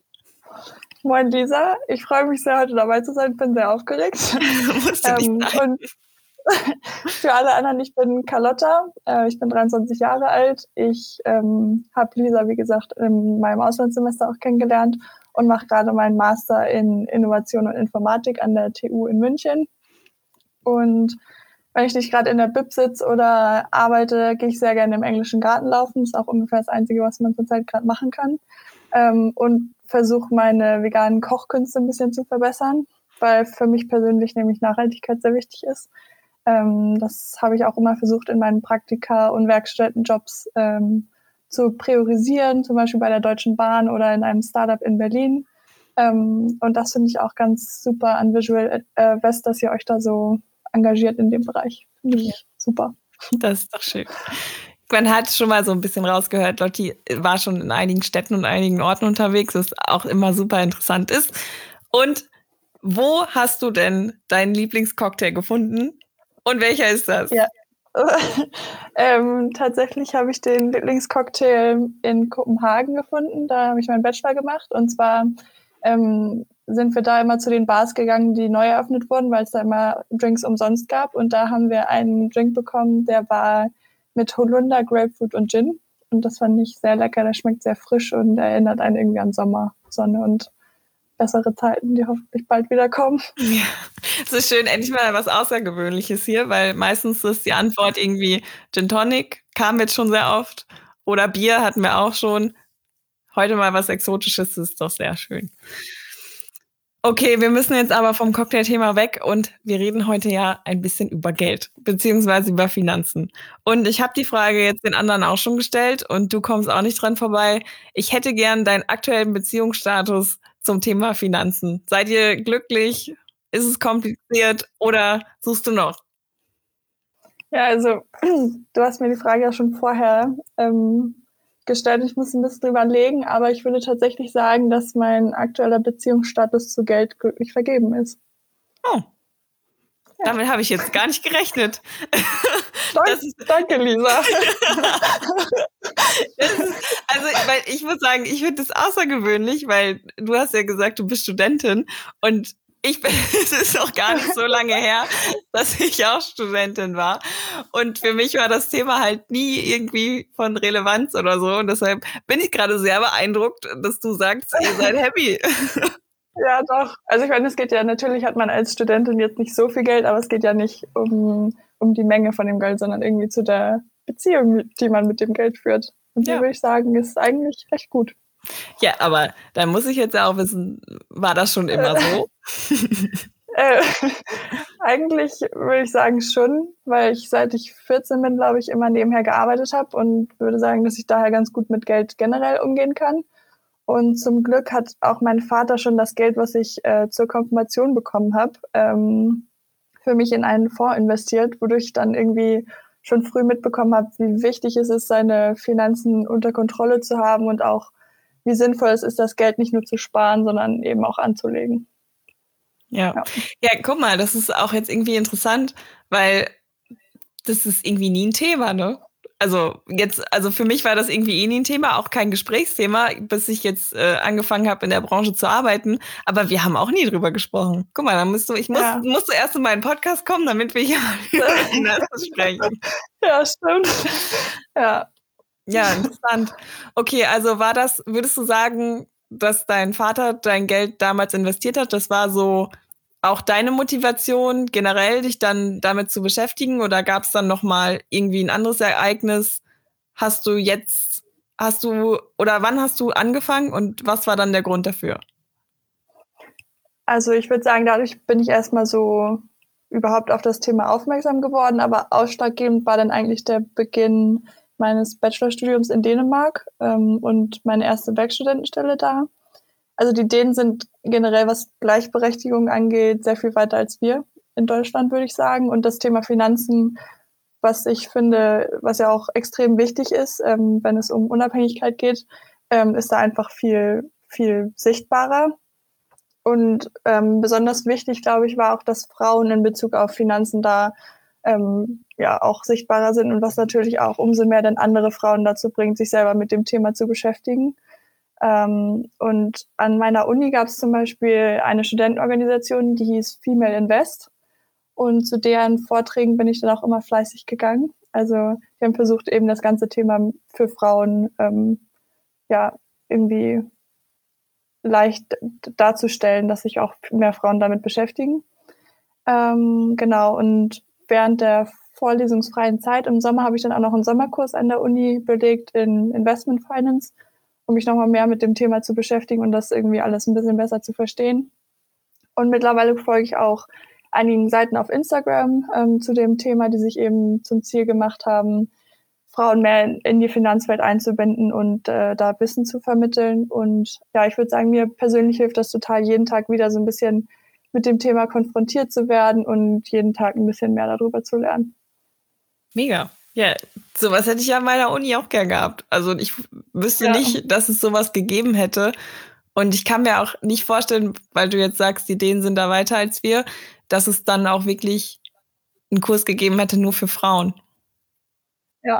Moin Lisa, ich freue mich sehr, heute dabei zu sein, bin sehr aufgeregt. Musst du nicht sein. Und für alle anderen, ich bin Carlotta, äh, ich bin dreiundzwanzig Jahre alt. Ich ähm, habe Lisa, wie gesagt, in meinem Auslandssemester auch kennengelernt und mache gerade meinen Master in Innovation und Informatik an der T U in München. Und wenn ich nicht gerade in der Bib sitze oder arbeite, gehe ich sehr gerne im englischen Garten laufen. Das ist auch ungefähr das Einzige, was man zurzeit gerade machen kann. Ähm, und versuche meine veganen Kochkünste ein bisschen zu verbessern, weil für mich persönlich nämlich Nachhaltigkeit sehr wichtig ist. Ähm, das habe ich auch immer versucht, in meinen Praktika und Werkstättenjobs ähm, zu priorisieren, zum Beispiel bei der Deutschen Bahn oder in einem Startup in Berlin. Ähm, und das finde ich auch ganz super an Visual äh, West, dass ihr euch da so engagiert in dem Bereich. Finde ich super. Das ist doch schön. Man hat schon mal so ein bisschen rausgehört, Lotti war schon in einigen Städten und einigen Orten unterwegs, was auch immer super interessant ist. Und wo hast du denn deinen Lieblingscocktail gefunden? Und welcher ist das? Ja. ähm, tatsächlich habe ich den Lieblingscocktail in Kopenhagen gefunden. Da habe ich meinen Bachelor gemacht. Und zwar ähm, sind wir da immer zu den Bars gegangen, die neu eröffnet wurden, weil es da immer Drinks umsonst gab. Und da haben wir einen Drink bekommen, der war mit Holunder, Grapefruit und Gin. Und das fand ich sehr lecker. Der schmeckt sehr frisch und erinnert einen irgendwie an Sommer, Sonne und bessere Zeiten, die hoffentlich bald wieder kommen. Ja, es ist schön, endlich mal was Außergewöhnliches hier, weil meistens ist die Antwort irgendwie Gin Tonic, kam jetzt schon sehr oft. Oder Bier hatten wir auch schon. Heute mal was Exotisches, ist doch sehr schön. Okay, wir müssen jetzt aber vom Cocktailthema weg und wir reden heute ja ein bisschen über Geld, beziehungsweise über Finanzen. Und ich habe die Frage jetzt den anderen auch schon gestellt und du kommst auch nicht dran vorbei. Ich hätte gern deinen aktuellen Beziehungsstatus zum Thema Finanzen. Seid ihr glücklich? Ist es kompliziert oder suchst du noch? Ja, also du hast mir die Frage ja schon vorher ähm, gestellt. Ich muss ein bisschen drüber legen, aber ich würde tatsächlich sagen, dass mein aktueller Beziehungsstatus zu Geld glücklich vergeben ist. Oh, ja. Damit habe ich jetzt gar nicht gerechnet. Danke, das ist, danke Lisa. das ist, also, weil ich muss sagen, ich finde das außergewöhnlich, weil du hast ja gesagt, du bist Studentin und ich bin, es ist noch gar nicht so lange her, dass ich auch Studentin war. Und für mich war das Thema halt nie irgendwie von Relevanz oder so. Und deshalb bin ich gerade sehr beeindruckt, dass du sagst, ihr seid happy. Ja, doch. Also ich meine, es geht ja, natürlich hat man als Studentin jetzt nicht so viel Geld, aber es geht ja nicht um, um die Menge von dem Geld, sondern irgendwie zu der Beziehung, die man mit dem Geld führt. Und die, ja, würde ich sagen, ist eigentlich recht gut. Ja, aber da muss ich jetzt auch wissen, war das schon immer so? äh, eigentlich würde ich sagen schon, weil ich seit ich vierzehn bin, glaube ich, immer nebenher gearbeitet habe und würde sagen, dass ich daher ganz gut mit Geld generell umgehen kann. Und zum Glück hat auch mein Vater schon das Geld, was ich äh, zur Konfirmation bekommen habe, ähm, für mich in einen Fonds investiert, wodurch ich dann irgendwie schon früh mitbekommen habe, wie wichtig es ist, seine Finanzen unter Kontrolle zu haben und auch wie sinnvoll es ist, das Geld nicht nur zu sparen, sondern eben auch anzulegen. Ja. ja, ja, guck mal, das ist auch jetzt irgendwie interessant, weil das ist irgendwie nie ein Thema, ne? Also jetzt, also für mich war das irgendwie eh nie ein Thema, auch kein Gesprächsthema, bis ich jetzt äh, angefangen habe, in der Branche zu arbeiten. Aber wir haben auch nie drüber gesprochen. Guck mal, da musst du, ich muss, ja. musst du erst in meinen Podcast kommen, damit wir hier über Finanzen sprechen. Ja, stimmt. Ja. Ja, interessant. Okay, also war das, würdest du sagen, dass dein Vater dein Geld damals investiert hat? Das war so auch deine Motivation, generell dich dann damit zu beschäftigen? Oder gab es dann nochmal irgendwie ein anderes Ereignis? Hast du jetzt, hast du, oder wann hast du angefangen und was war dann der Grund dafür? Also ich würde sagen, dadurch bin ich erstmal so überhaupt auf das Thema aufmerksam geworden, aber ausschlaggebend war dann eigentlich der Beginn meines Bachelorstudiums in Dänemark ähm, und meine erste Werkstudentenstelle da. Also die Dänen sind generell, was Gleichberechtigung angeht, sehr viel weiter als wir in Deutschland, würde ich sagen. Und das Thema Finanzen, was ich finde, was ja auch extrem wichtig ist, ähm, wenn es um Unabhängigkeit geht, ähm, ist da einfach viel, viel sichtbarer. Und ähm, besonders wichtig, glaube ich, war auch, dass Frauen in Bezug auf Finanzen da ähm, ja auch sichtbarer sind und was natürlich auch umso mehr dann andere Frauen dazu bringt, sich selber mit dem Thema zu beschäftigen. Ähm, und an meiner Uni gab es zum Beispiel eine Studentenorganisation, die hieß Female Invest. Und zu deren Vorträgen bin ich dann auch immer fleißig gegangen. Also die haben versucht, eben das ganze Thema für Frauen ähm, ja irgendwie leicht darzustellen, dass sich auch mehr Frauen damit beschäftigen. Ähm, genau, und während der vorlesungsfreien Zeit im Sommer habe ich dann auch noch einen Sommerkurs an der Uni belegt in Investment Finance, um mich nochmal mehr mit dem Thema zu beschäftigen und das irgendwie alles ein bisschen besser zu verstehen. Und mittlerweile folge ich auch einigen Seiten auf Instagram ähm, zu dem Thema, die sich eben zum Ziel gemacht haben, Frauen mehr in die Finanzwelt einzubinden und äh, da Wissen zu vermitteln. Und ja, ich würde sagen, mir persönlich hilft das total, jeden Tag wieder so ein bisschen mit dem Thema konfrontiert zu werden und jeden Tag ein bisschen mehr darüber zu lernen. Mega. Ja, sowas hätte ich ja an meiner Uni auch gern gehabt. Also ich wüsste ja. nicht, dass es sowas gegeben hätte. Und ich kann mir auch nicht vorstellen, weil du jetzt sagst, die Dänen sind da weiter als wir, dass es dann auch wirklich einen Kurs gegeben hätte nur für Frauen. Ja,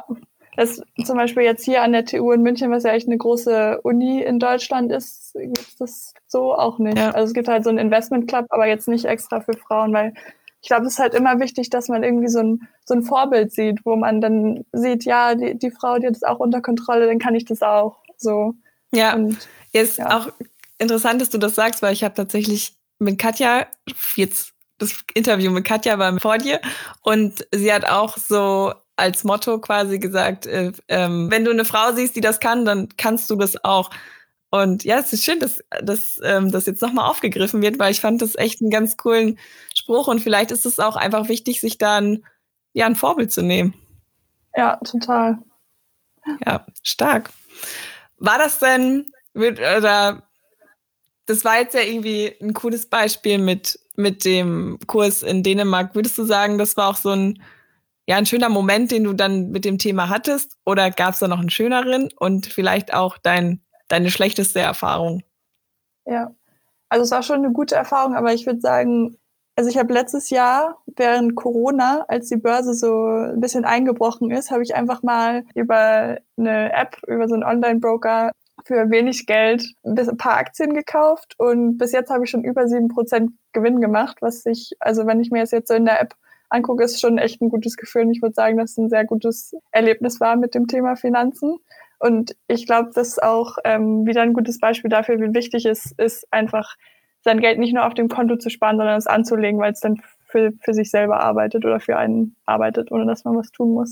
das zum Beispiel jetzt hier an der T U in München, was ja echt eine große Uni in Deutschland ist, gibt es das so auch nicht. Ja. Also es gibt halt so einen Investment Club, aber jetzt nicht extra für Frauen, weil ich glaube, es ist halt immer wichtig, dass man irgendwie so ein, so ein Vorbild sieht, wo man dann sieht, ja, die, die Frau, die hat das auch unter Kontrolle, dann kann ich das auch. So. Ja, und ist ja. auch interessant, dass du das sagst, weil ich habe tatsächlich mit Katja, jetzt das Interview mit Katja war vor dir und sie hat auch so als Motto quasi gesagt, äh, ähm, wenn du eine Frau siehst, die das kann, dann kannst du das auch. Und ja, es ist schön, dass, dass ähm, das jetzt nochmal aufgegriffen wird, weil ich fand das echt einen ganz coolen Spruch und vielleicht ist es auch einfach wichtig, sich da ein, ja, ein Vorbild zu nehmen. Ja, total. Ja, stark. War das denn, oder das war jetzt ja irgendwie ein cooles Beispiel mit, mit dem Kurs in Dänemark. Würdest du sagen, das war auch so ein, ja, ein schöner Moment, den du dann mit dem Thema hattest? Oder gab es da noch einen schöneren und vielleicht auch dein deine schlechteste Erfahrung? Ja, also es war schon eine gute Erfahrung, aber ich würde sagen, also ich habe letztes Jahr während Corona, als die Börse so ein bisschen eingebrochen ist, habe ich einfach mal über eine App, über so einen Online-Broker für wenig Geld ein paar Aktien gekauft und bis jetzt habe ich schon über sieben Prozent Gewinn gemacht, was ich, also wenn ich mir das jetzt so in der App angucke, ist schon echt ein gutes Gefühl und ich würde sagen, dass es ein sehr gutes Erlebnis war mit dem Thema Finanzen. Und ich glaube, das ist auch ähm, wieder ein gutes Beispiel dafür, wie wichtig es ist, einfach sein Geld nicht nur auf dem Konto zu sparen, sondern es anzulegen, weil es dann für, für sich selber arbeitet oder für einen arbeitet, ohne dass man was tun muss.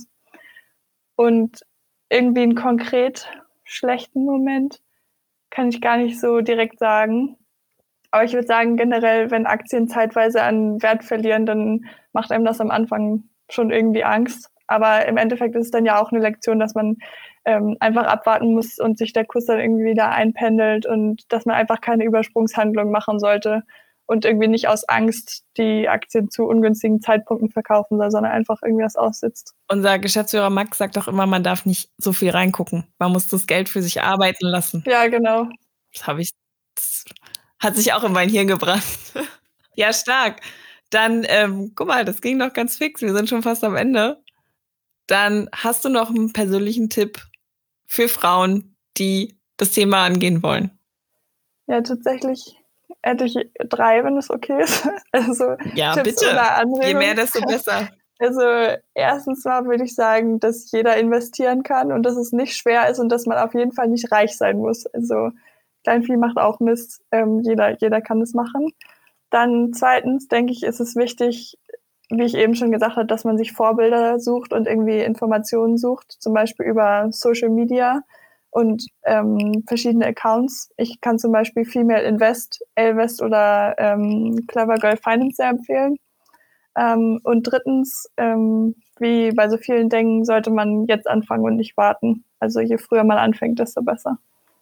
Und irgendwie einen konkret schlechten Moment kann ich gar nicht so direkt sagen. Aber ich würde sagen, generell, wenn Aktien zeitweise an Wert verlieren, dann macht einem das am Anfang schon irgendwie Angst. Aber im Endeffekt ist es dann ja auch eine Lektion, dass man ähm, einfach abwarten muss und sich der Kurs dann irgendwie wieder einpendelt und dass man einfach keine Übersprungshandlung machen sollte und irgendwie nicht aus Angst die Aktien zu ungünstigen Zeitpunkten verkaufen soll, sondern einfach irgendwie das aussitzt. Unser Geschäftsführer Max sagt doch immer, man darf nicht so viel reingucken. Man muss das Geld für sich arbeiten lassen. Ja, genau. Das habe ich, das hat sich auch in mein Hirn gebrannt. Ja, stark. Dann, ähm, guck mal, das ging doch ganz fix. Wir sind schon fast am Ende. Dann hast du noch einen persönlichen Tipp für Frauen, die das Thema angehen wollen? Ja, tatsächlich hätte ich drei, wenn es okay ist. Also ja, Tipps bitte. Oder Anregungen. Je mehr, desto besser. Also erstens mal würde ich sagen, dass jeder investieren kann und dass es nicht schwer ist und dass man auf jeden Fall nicht reich sein muss. Also Kleinvieh macht auch Mist. Ähm, jeder, jeder kann es machen. Dann zweitens denke ich, ist es wichtig, wie ich eben schon gesagt habe, dass man sich Vorbilder sucht und irgendwie Informationen sucht, zum Beispiel über Social Media und ähm, verschiedene Accounts. Ich kann zum Beispiel Female Invest, Elvest oder ähm, Clever Girl Finance sehr empfehlen. Ähm, und drittens, ähm, wie bei so vielen Dingen, sollte man jetzt anfangen und nicht warten. Also je früher man anfängt, desto besser.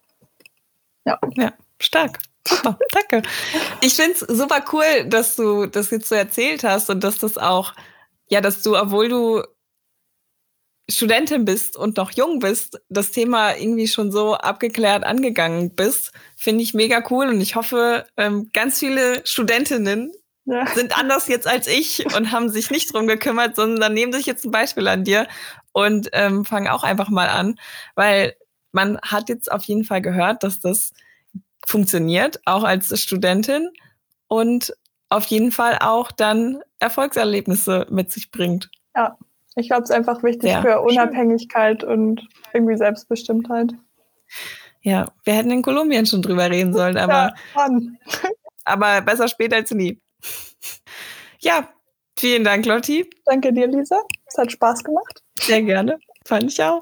Ja, ja, stark. Super, danke. Ich finde es super cool, dass du das jetzt so erzählt hast und dass das auch, ja, dass du, obwohl du Studentin bist und noch jung bist, das Thema irgendwie schon so abgeklärt angegangen bist, finde ich mega cool und ich hoffe, ähm, ganz viele Studentinnen ja. sind anders jetzt als ich und haben sich nicht drum gekümmert, sondern nehmen sich jetzt ein Beispiel an dir und ähm, fangen auch einfach mal an, weil man hat jetzt auf jeden Fall gehört, dass das funktioniert, auch als Studentin und auf jeden Fall auch dann Erfolgserlebnisse mit sich bringt. Ja, ich glaube, es ist einfach wichtig ja, für Unabhängigkeit schön. Und irgendwie Selbstbestimmtheit. Ja, wir hätten in Kolumbien schon drüber reden sollen, aber, ja, aber besser später als nie. Ja, vielen Dank, Lotti. Danke dir, Lisa. Es hat Spaß gemacht. Sehr gerne. Fand ich auch.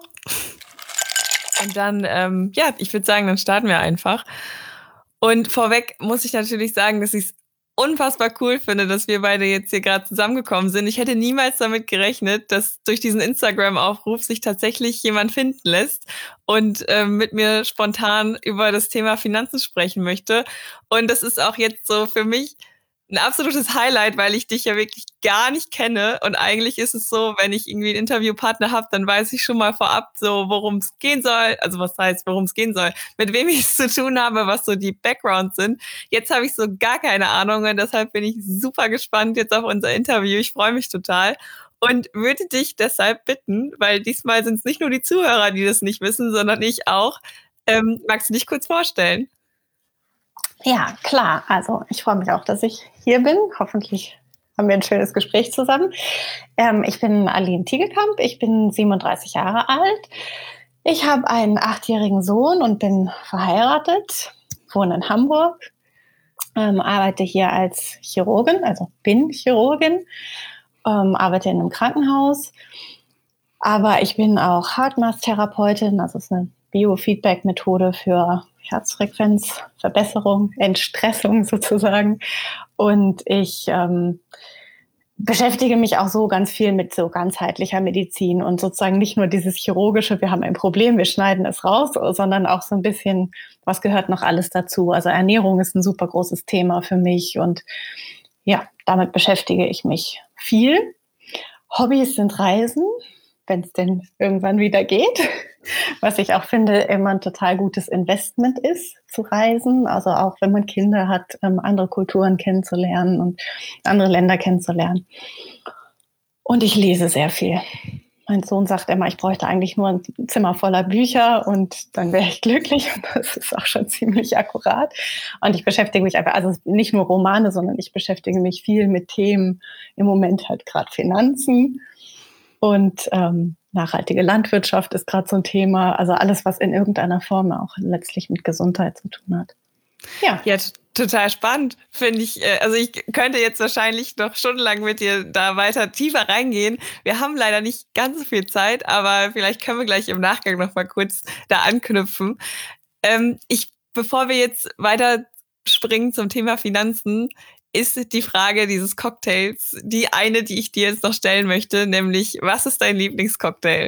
Und dann, ähm, ja, ich würde sagen, dann starten wir einfach. Und vorweg muss ich natürlich sagen, dass ich es unfassbar cool finde, dass wir beide jetzt hier gerade zusammengekommen sind. Ich hätte niemals damit gerechnet, dass durch diesen Instagram-Aufruf sich tatsächlich jemand finden lässt und äh, mit mir spontan über das Thema Finanzen sprechen möchte. Und das ist auch jetzt so für mich ein absolutes Highlight, weil ich dich ja wirklich gar nicht kenne. Und eigentlich ist es so, wenn ich irgendwie einen Interviewpartner habe, dann weiß ich schon mal vorab so, worum es gehen soll. Also was heißt, worum es gehen soll, mit wem ich es zu tun habe, was so die Backgrounds sind. Jetzt habe ich so gar keine Ahnung und deshalb bin ich super gespannt jetzt auf unser Interview. Ich freue mich total. und würde dich deshalb bitten, weil diesmal sind es nicht nur die Zuhörer, die das nicht wissen, sondern ich auch. Ähm, magst du dich kurz vorstellen? Ja, klar. Also ich freue mich auch, dass ich hier bin. Hoffentlich haben wir ein schönes Gespräch zusammen. Ähm, ich bin Aline Tiegelkamp, ich bin siebenunddreißig Jahre alt. Ich habe einen achtjährigen Sohn und bin verheiratet, wohne in Hamburg, ähm, arbeite hier als Chirurgin, also bin Chirurgin, ähm, arbeite in einem Krankenhaus. Aber ich bin auch Heartmath-Therapeutin, das ist eine Biofeedback-Methode für Herzfrequenzverbesserung, Entstressung sozusagen. Und ich ähm, beschäftige mich auch so ganz viel mit so ganzheitlicher Medizin und sozusagen nicht nur dieses chirurgische, wir haben ein Problem, wir schneiden es raus, sondern auch so ein bisschen, was gehört noch alles dazu. Also Ernährung ist ein super großes Thema für mich und ja, damit beschäftige ich mich viel. Hobbys sind Reisen, wenn es denn irgendwann wieder geht. Was ich auch finde, immer ein total gutes Investment ist, zu reisen. Also auch wenn man Kinder hat, ähm, andere Kulturen kennenzulernen und andere Länder kennenzulernen. Und ich lese sehr viel. Mein Sohn sagt immer, ich bräuchte eigentlich nur ein Zimmer voller Bücher und dann wäre ich glücklich. Und das ist auch schon ziemlich akkurat. Und ich beschäftige mich einfach, also nicht nur Romane, sondern ich beschäftige mich viel mit Themen, im Moment halt gerade Finanzen. Und ähm, nachhaltige Landwirtschaft ist gerade so ein Thema. Also alles, was in irgendeiner Form auch letztlich mit Gesundheit zu tun hat. Ja, ja, t- total spannend, finde ich. Also ich könnte jetzt wahrscheinlich noch stundenlang mit dir da weiter tiefer reingehen. Wir haben leider nicht ganz so viel Zeit, aber vielleicht können wir gleich im Nachgang noch mal kurz da anknüpfen. Ähm, ich, bevor wir jetzt weiter springen zum Thema Finanzen, ist die Frage dieses Cocktails die eine, die ich dir jetzt noch stellen möchte, nämlich, was ist dein Lieblingscocktail?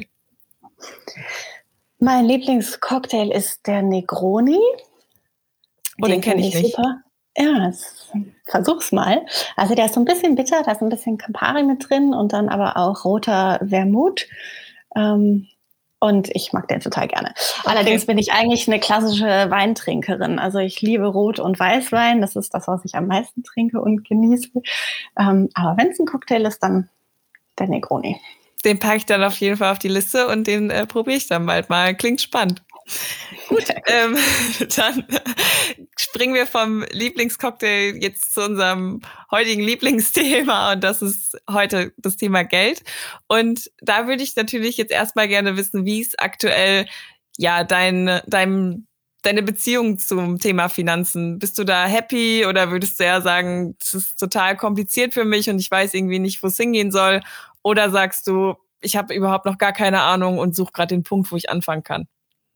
Mein Lieblingscocktail ist der Negroni. Oh, den, den kenne ich nicht. Super. Ja, versuch's mal. Also der ist so ein bisschen bitter, da ist ein bisschen Campari mit drin und dann aber auch roter Vermut. Ähm, Und ich mag den total gerne. Okay. Allerdings bin ich eigentlich eine klassische Weintrinkerin. Also ich liebe Rot- und Weißwein. Das ist das, was ich am meisten trinke und genieße. Ähm, aber wenn es ein Cocktail ist, dann der Negroni. Den packe ich dann auf jeden Fall auf die Liste und den äh, probiere ich dann bald mal. Klingt spannend. Gut, ähm, dann springen wir vom Lieblingscocktail jetzt zu unserem heutigen Lieblingsthema und das ist heute das Thema Geld. Und da würde ich natürlich jetzt erstmal gerne wissen, wie es aktuell, ja, dein, dein, deine Beziehung zum Thema Finanzen, bist du da happy oder würdest du eher sagen, das ist total kompliziert für mich und ich weiß irgendwie nicht, wo es hingehen soll? Oder sagst du, ich habe überhaupt noch gar keine Ahnung und suche gerade den Punkt, wo ich anfangen kann?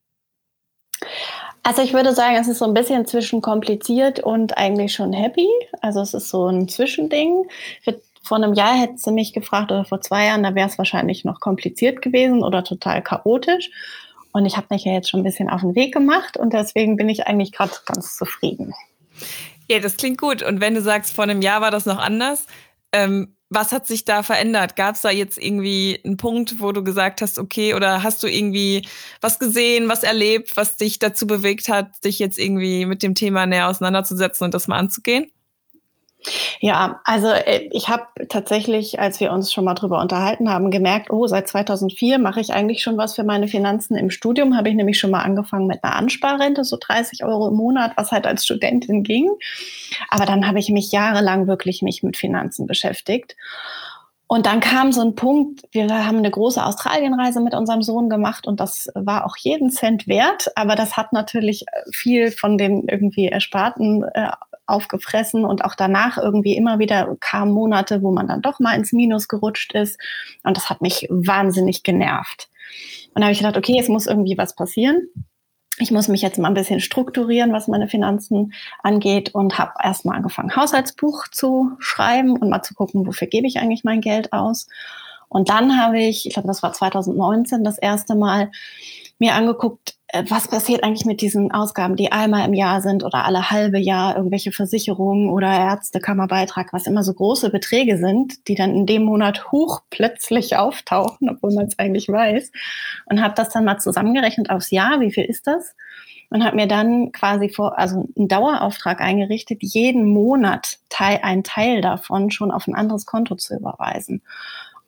Also ich würde sagen, es ist so ein bisschen zwischen kompliziert und eigentlich schon happy. Also es ist so ein Zwischending. Vor einem Jahr hättest du mich gefragt oder vor zwei Jahren, da wäre es wahrscheinlich noch kompliziert gewesen oder total chaotisch. Und ich habe mich ja jetzt schon ein bisschen auf den Weg gemacht und deswegen bin ich eigentlich gerade ganz zufrieden. Ja, das klingt gut. Und wenn du sagst, vor einem Jahr war das noch anders, ähm, was hat sich da verändert? Gab es da jetzt irgendwie einen Punkt, wo du gesagt hast, okay, oder hast du irgendwie was gesehen, was erlebt, was dich dazu bewegt hat, dich jetzt irgendwie mit dem Thema näher auseinanderzusetzen und das mal anzugehen? Ja, also ich habe tatsächlich, als wir uns schon mal drüber unterhalten haben, gemerkt, oh, seit zweitausendvier mache ich eigentlich schon was für meine Finanzen. Im Studium habe ich nämlich schon mal angefangen mit einer Ansparrente, so dreißig Euro im Monat, was halt als Studentin ging. Aber dann habe ich mich jahrelang wirklich nicht mit Finanzen beschäftigt. Und dann kam so ein Punkt, wir haben eine große Australienreise mit unserem Sohn gemacht und das war auch jeden Cent wert, aber das hat natürlich viel von den irgendwie Ersparten äh, aufgefressen und auch danach irgendwie immer wieder kamen Monate, wo man dann doch mal ins Minus gerutscht ist und das hat mich wahnsinnig genervt. Und da habe ich gedacht, okay, es muss irgendwie was passieren. Ich muss mich jetzt mal ein bisschen strukturieren, was meine Finanzen angeht und habe erstmal angefangen, Haushaltsbuch zu schreiben und mal zu gucken, wofür gebe ich eigentlich mein Geld aus. Und dann habe ich, ich glaube, das war zweitausendneunzehn, das erste Mal mir angeguckt, was passiert eigentlich mit diesen Ausgaben, die einmal im Jahr sind oder alle halbe Jahr, irgendwelche Versicherungen oder Ärztekammerbeitrag, was immer so große Beträge sind, die dann in dem Monat hoch plötzlich auftauchen, obwohl man es eigentlich weiß. Und habe das dann mal zusammengerechnet aufs Jahr, wie viel ist das? Und habe mir dann quasi vor, also einen Dauerauftrag eingerichtet, jeden Monat Teil, einen Teil davon schon auf ein anderes Konto zu überweisen.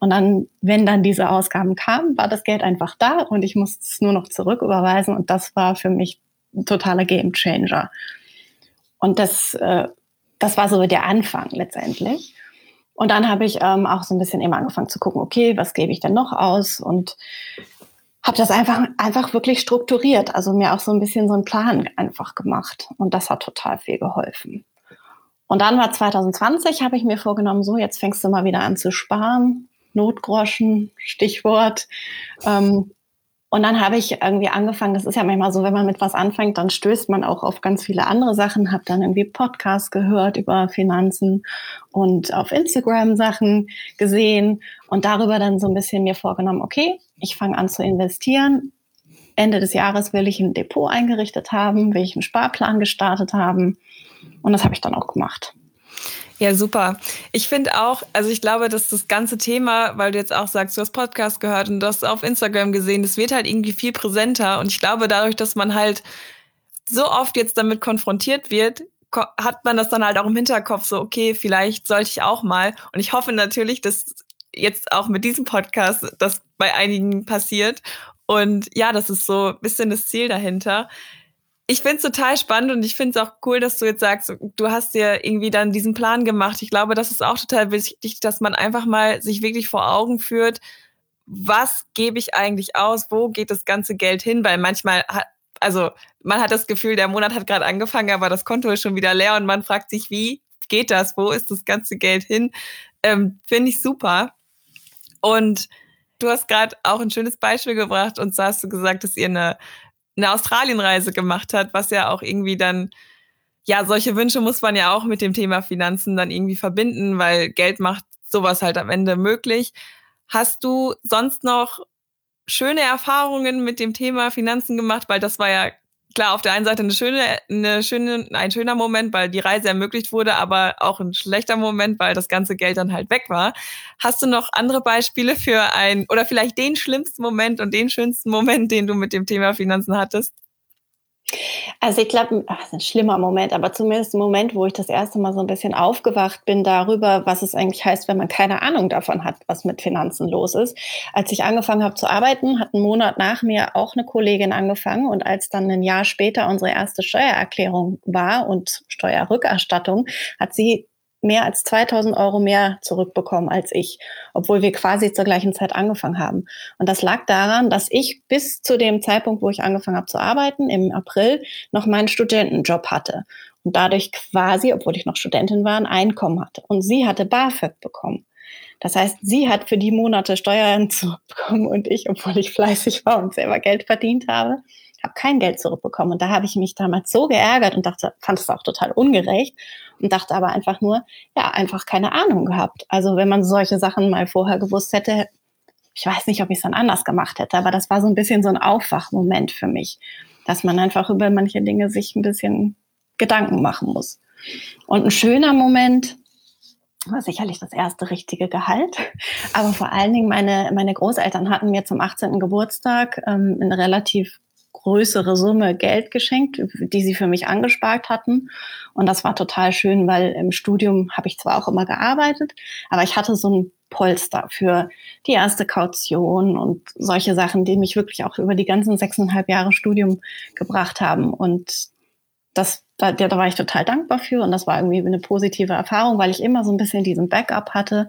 Und dann, wenn dann diese Ausgaben kamen, war das Geld einfach da und ich musste es nur noch zurücküberweisen. Und das war für mich ein totaler Gamechanger. Und das, äh, das war so der Anfang letztendlich. Und dann habe ich ähm, auch so ein bisschen eben angefangen zu gucken, okay, was gebe ich denn noch aus? Und habe das einfach, einfach wirklich strukturiert, also mir auch so ein bisschen so einen Plan einfach gemacht. Und das hat total viel geholfen. Und dann war zwanzig zwanzig, habe ich mir vorgenommen, so jetzt fängst du mal wieder an zu sparen. Notgroschen, Stichwort. Ähm, und dann habe ich irgendwie angefangen, das ist ja manchmal so, wenn man mit was anfängt, dann stößt man auch auf ganz viele andere Sachen, habe dann irgendwie Podcasts gehört über Finanzen und auf Instagram Sachen gesehen und darüber dann so ein bisschen mir vorgenommen, okay, ich fange an zu investieren. Ende des Jahres will ich ein Depot eingerichtet haben, will ich einen Sparplan gestartet haben und das habe ich dann auch gemacht. Ja, super. Ich finde auch, also ich glaube, dass das ganze Thema, weil du jetzt auch sagst, du hast Podcast gehört und du hast auf Instagram gesehen, das wird halt irgendwie viel präsenter. Und ich glaube, dadurch, dass man halt so oft jetzt damit konfrontiert wird, ko- hat man das dann halt auch im Hinterkopf so, okay, vielleicht sollte ich auch mal. Und ich hoffe natürlich, dass jetzt auch mit diesem Podcast das bei einigen passiert. Und ja, das ist so ein bisschen das Ziel dahinter. Ich finde es total spannend und ich finde es auch cool, dass du jetzt sagst, du hast dir irgendwie dann diesen Plan gemacht. Ich glaube, das ist auch total wichtig, dass man einfach mal sich wirklich vor Augen führt, was gebe ich eigentlich aus, wo geht das ganze Geld hin, weil manchmal hat, also man hat das Gefühl, der Monat hat gerade angefangen, aber das Konto ist schon wieder leer und man fragt sich, wie geht das, wo ist das ganze Geld hin? Ähm, finde ich super. Und du hast gerade auch ein schönes Beispiel gebracht und zwar hast du gesagt, dass ihr eine eine Australienreise gemacht hat, was ja auch irgendwie dann, ja, solche Wünsche muss man ja auch mit dem Thema Finanzen dann irgendwie verbinden, weil Geld macht sowas halt am Ende möglich. Hast du sonst noch schöne Erfahrungen mit dem Thema Finanzen gemacht? Weil das war ja klar auf der einen Seite eine schöne, eine schöne, ein schöner Moment, weil die Reise ermöglicht wurde, aber auch ein schlechter Moment, weil das ganze Geld dann halt weg war. Hast du noch andere Beispiele für ein, oder vielleicht den schlimmsten Moment und den schönsten Moment, den du mit dem Thema Finanzen hattest? Also ich glaube, das ist ein schlimmer Moment, aber zumindest ein Moment, wo ich das erste Mal so ein bisschen aufgewacht bin darüber, was es eigentlich heißt, wenn man keine Ahnung davon hat, was mit Finanzen los ist. Als ich angefangen habe zu arbeiten, hat einen Monat nach mir auch eine Kollegin angefangen und als dann ein Jahr später unsere erste Steuererklärung war und Steuerrückerstattung, hat sie mehr als zweitausend Euro mehr zurückbekommen als ich, obwohl wir quasi zur gleichen Zeit angefangen haben. Und das lag daran, dass ich bis zu dem Zeitpunkt, wo ich angefangen habe zu arbeiten, im April, noch meinen Studentenjob hatte. Und dadurch quasi, obwohl ich noch Studentin war, ein Einkommen hatte. Und sie hatte BAföG bekommen. Das heißt, sie hat für die Monate Steuern zurückbekommen und ich, obwohl ich fleißig war und selber Geld verdient habe, habe kein Geld zurückbekommen. Und da habe ich mich damals so geärgert und dachte, fand es auch total ungerecht und dachte aber einfach nur, ja, einfach keine Ahnung gehabt. Also wenn man solche Sachen mal vorher gewusst hätte, ich weiß nicht, ob ich es dann anders gemacht hätte, aber das war so ein bisschen so ein Aufwachmoment für mich, dass man einfach über manche Dinge sich ein bisschen Gedanken machen muss. Und ein schöner Moment war sicherlich das erste richtige Gehalt, aber vor allen Dingen meine, meine Großeltern hatten mir zum achtzehnten Geburtstag ähm, eine relativ größere Summe Geld geschenkt, die sie für mich angespart hatten. Und das war total schön, weil im Studium habe ich zwar auch immer gearbeitet, aber ich hatte so ein Polster für die erste Kaution und solche Sachen, die mich wirklich auch über die ganzen sechseinhalb Jahre Studium gebracht haben. Und das, da, da war ich total dankbar für. Und das war irgendwie eine positive Erfahrung, weil ich immer so ein bisschen diesen Backup hatte.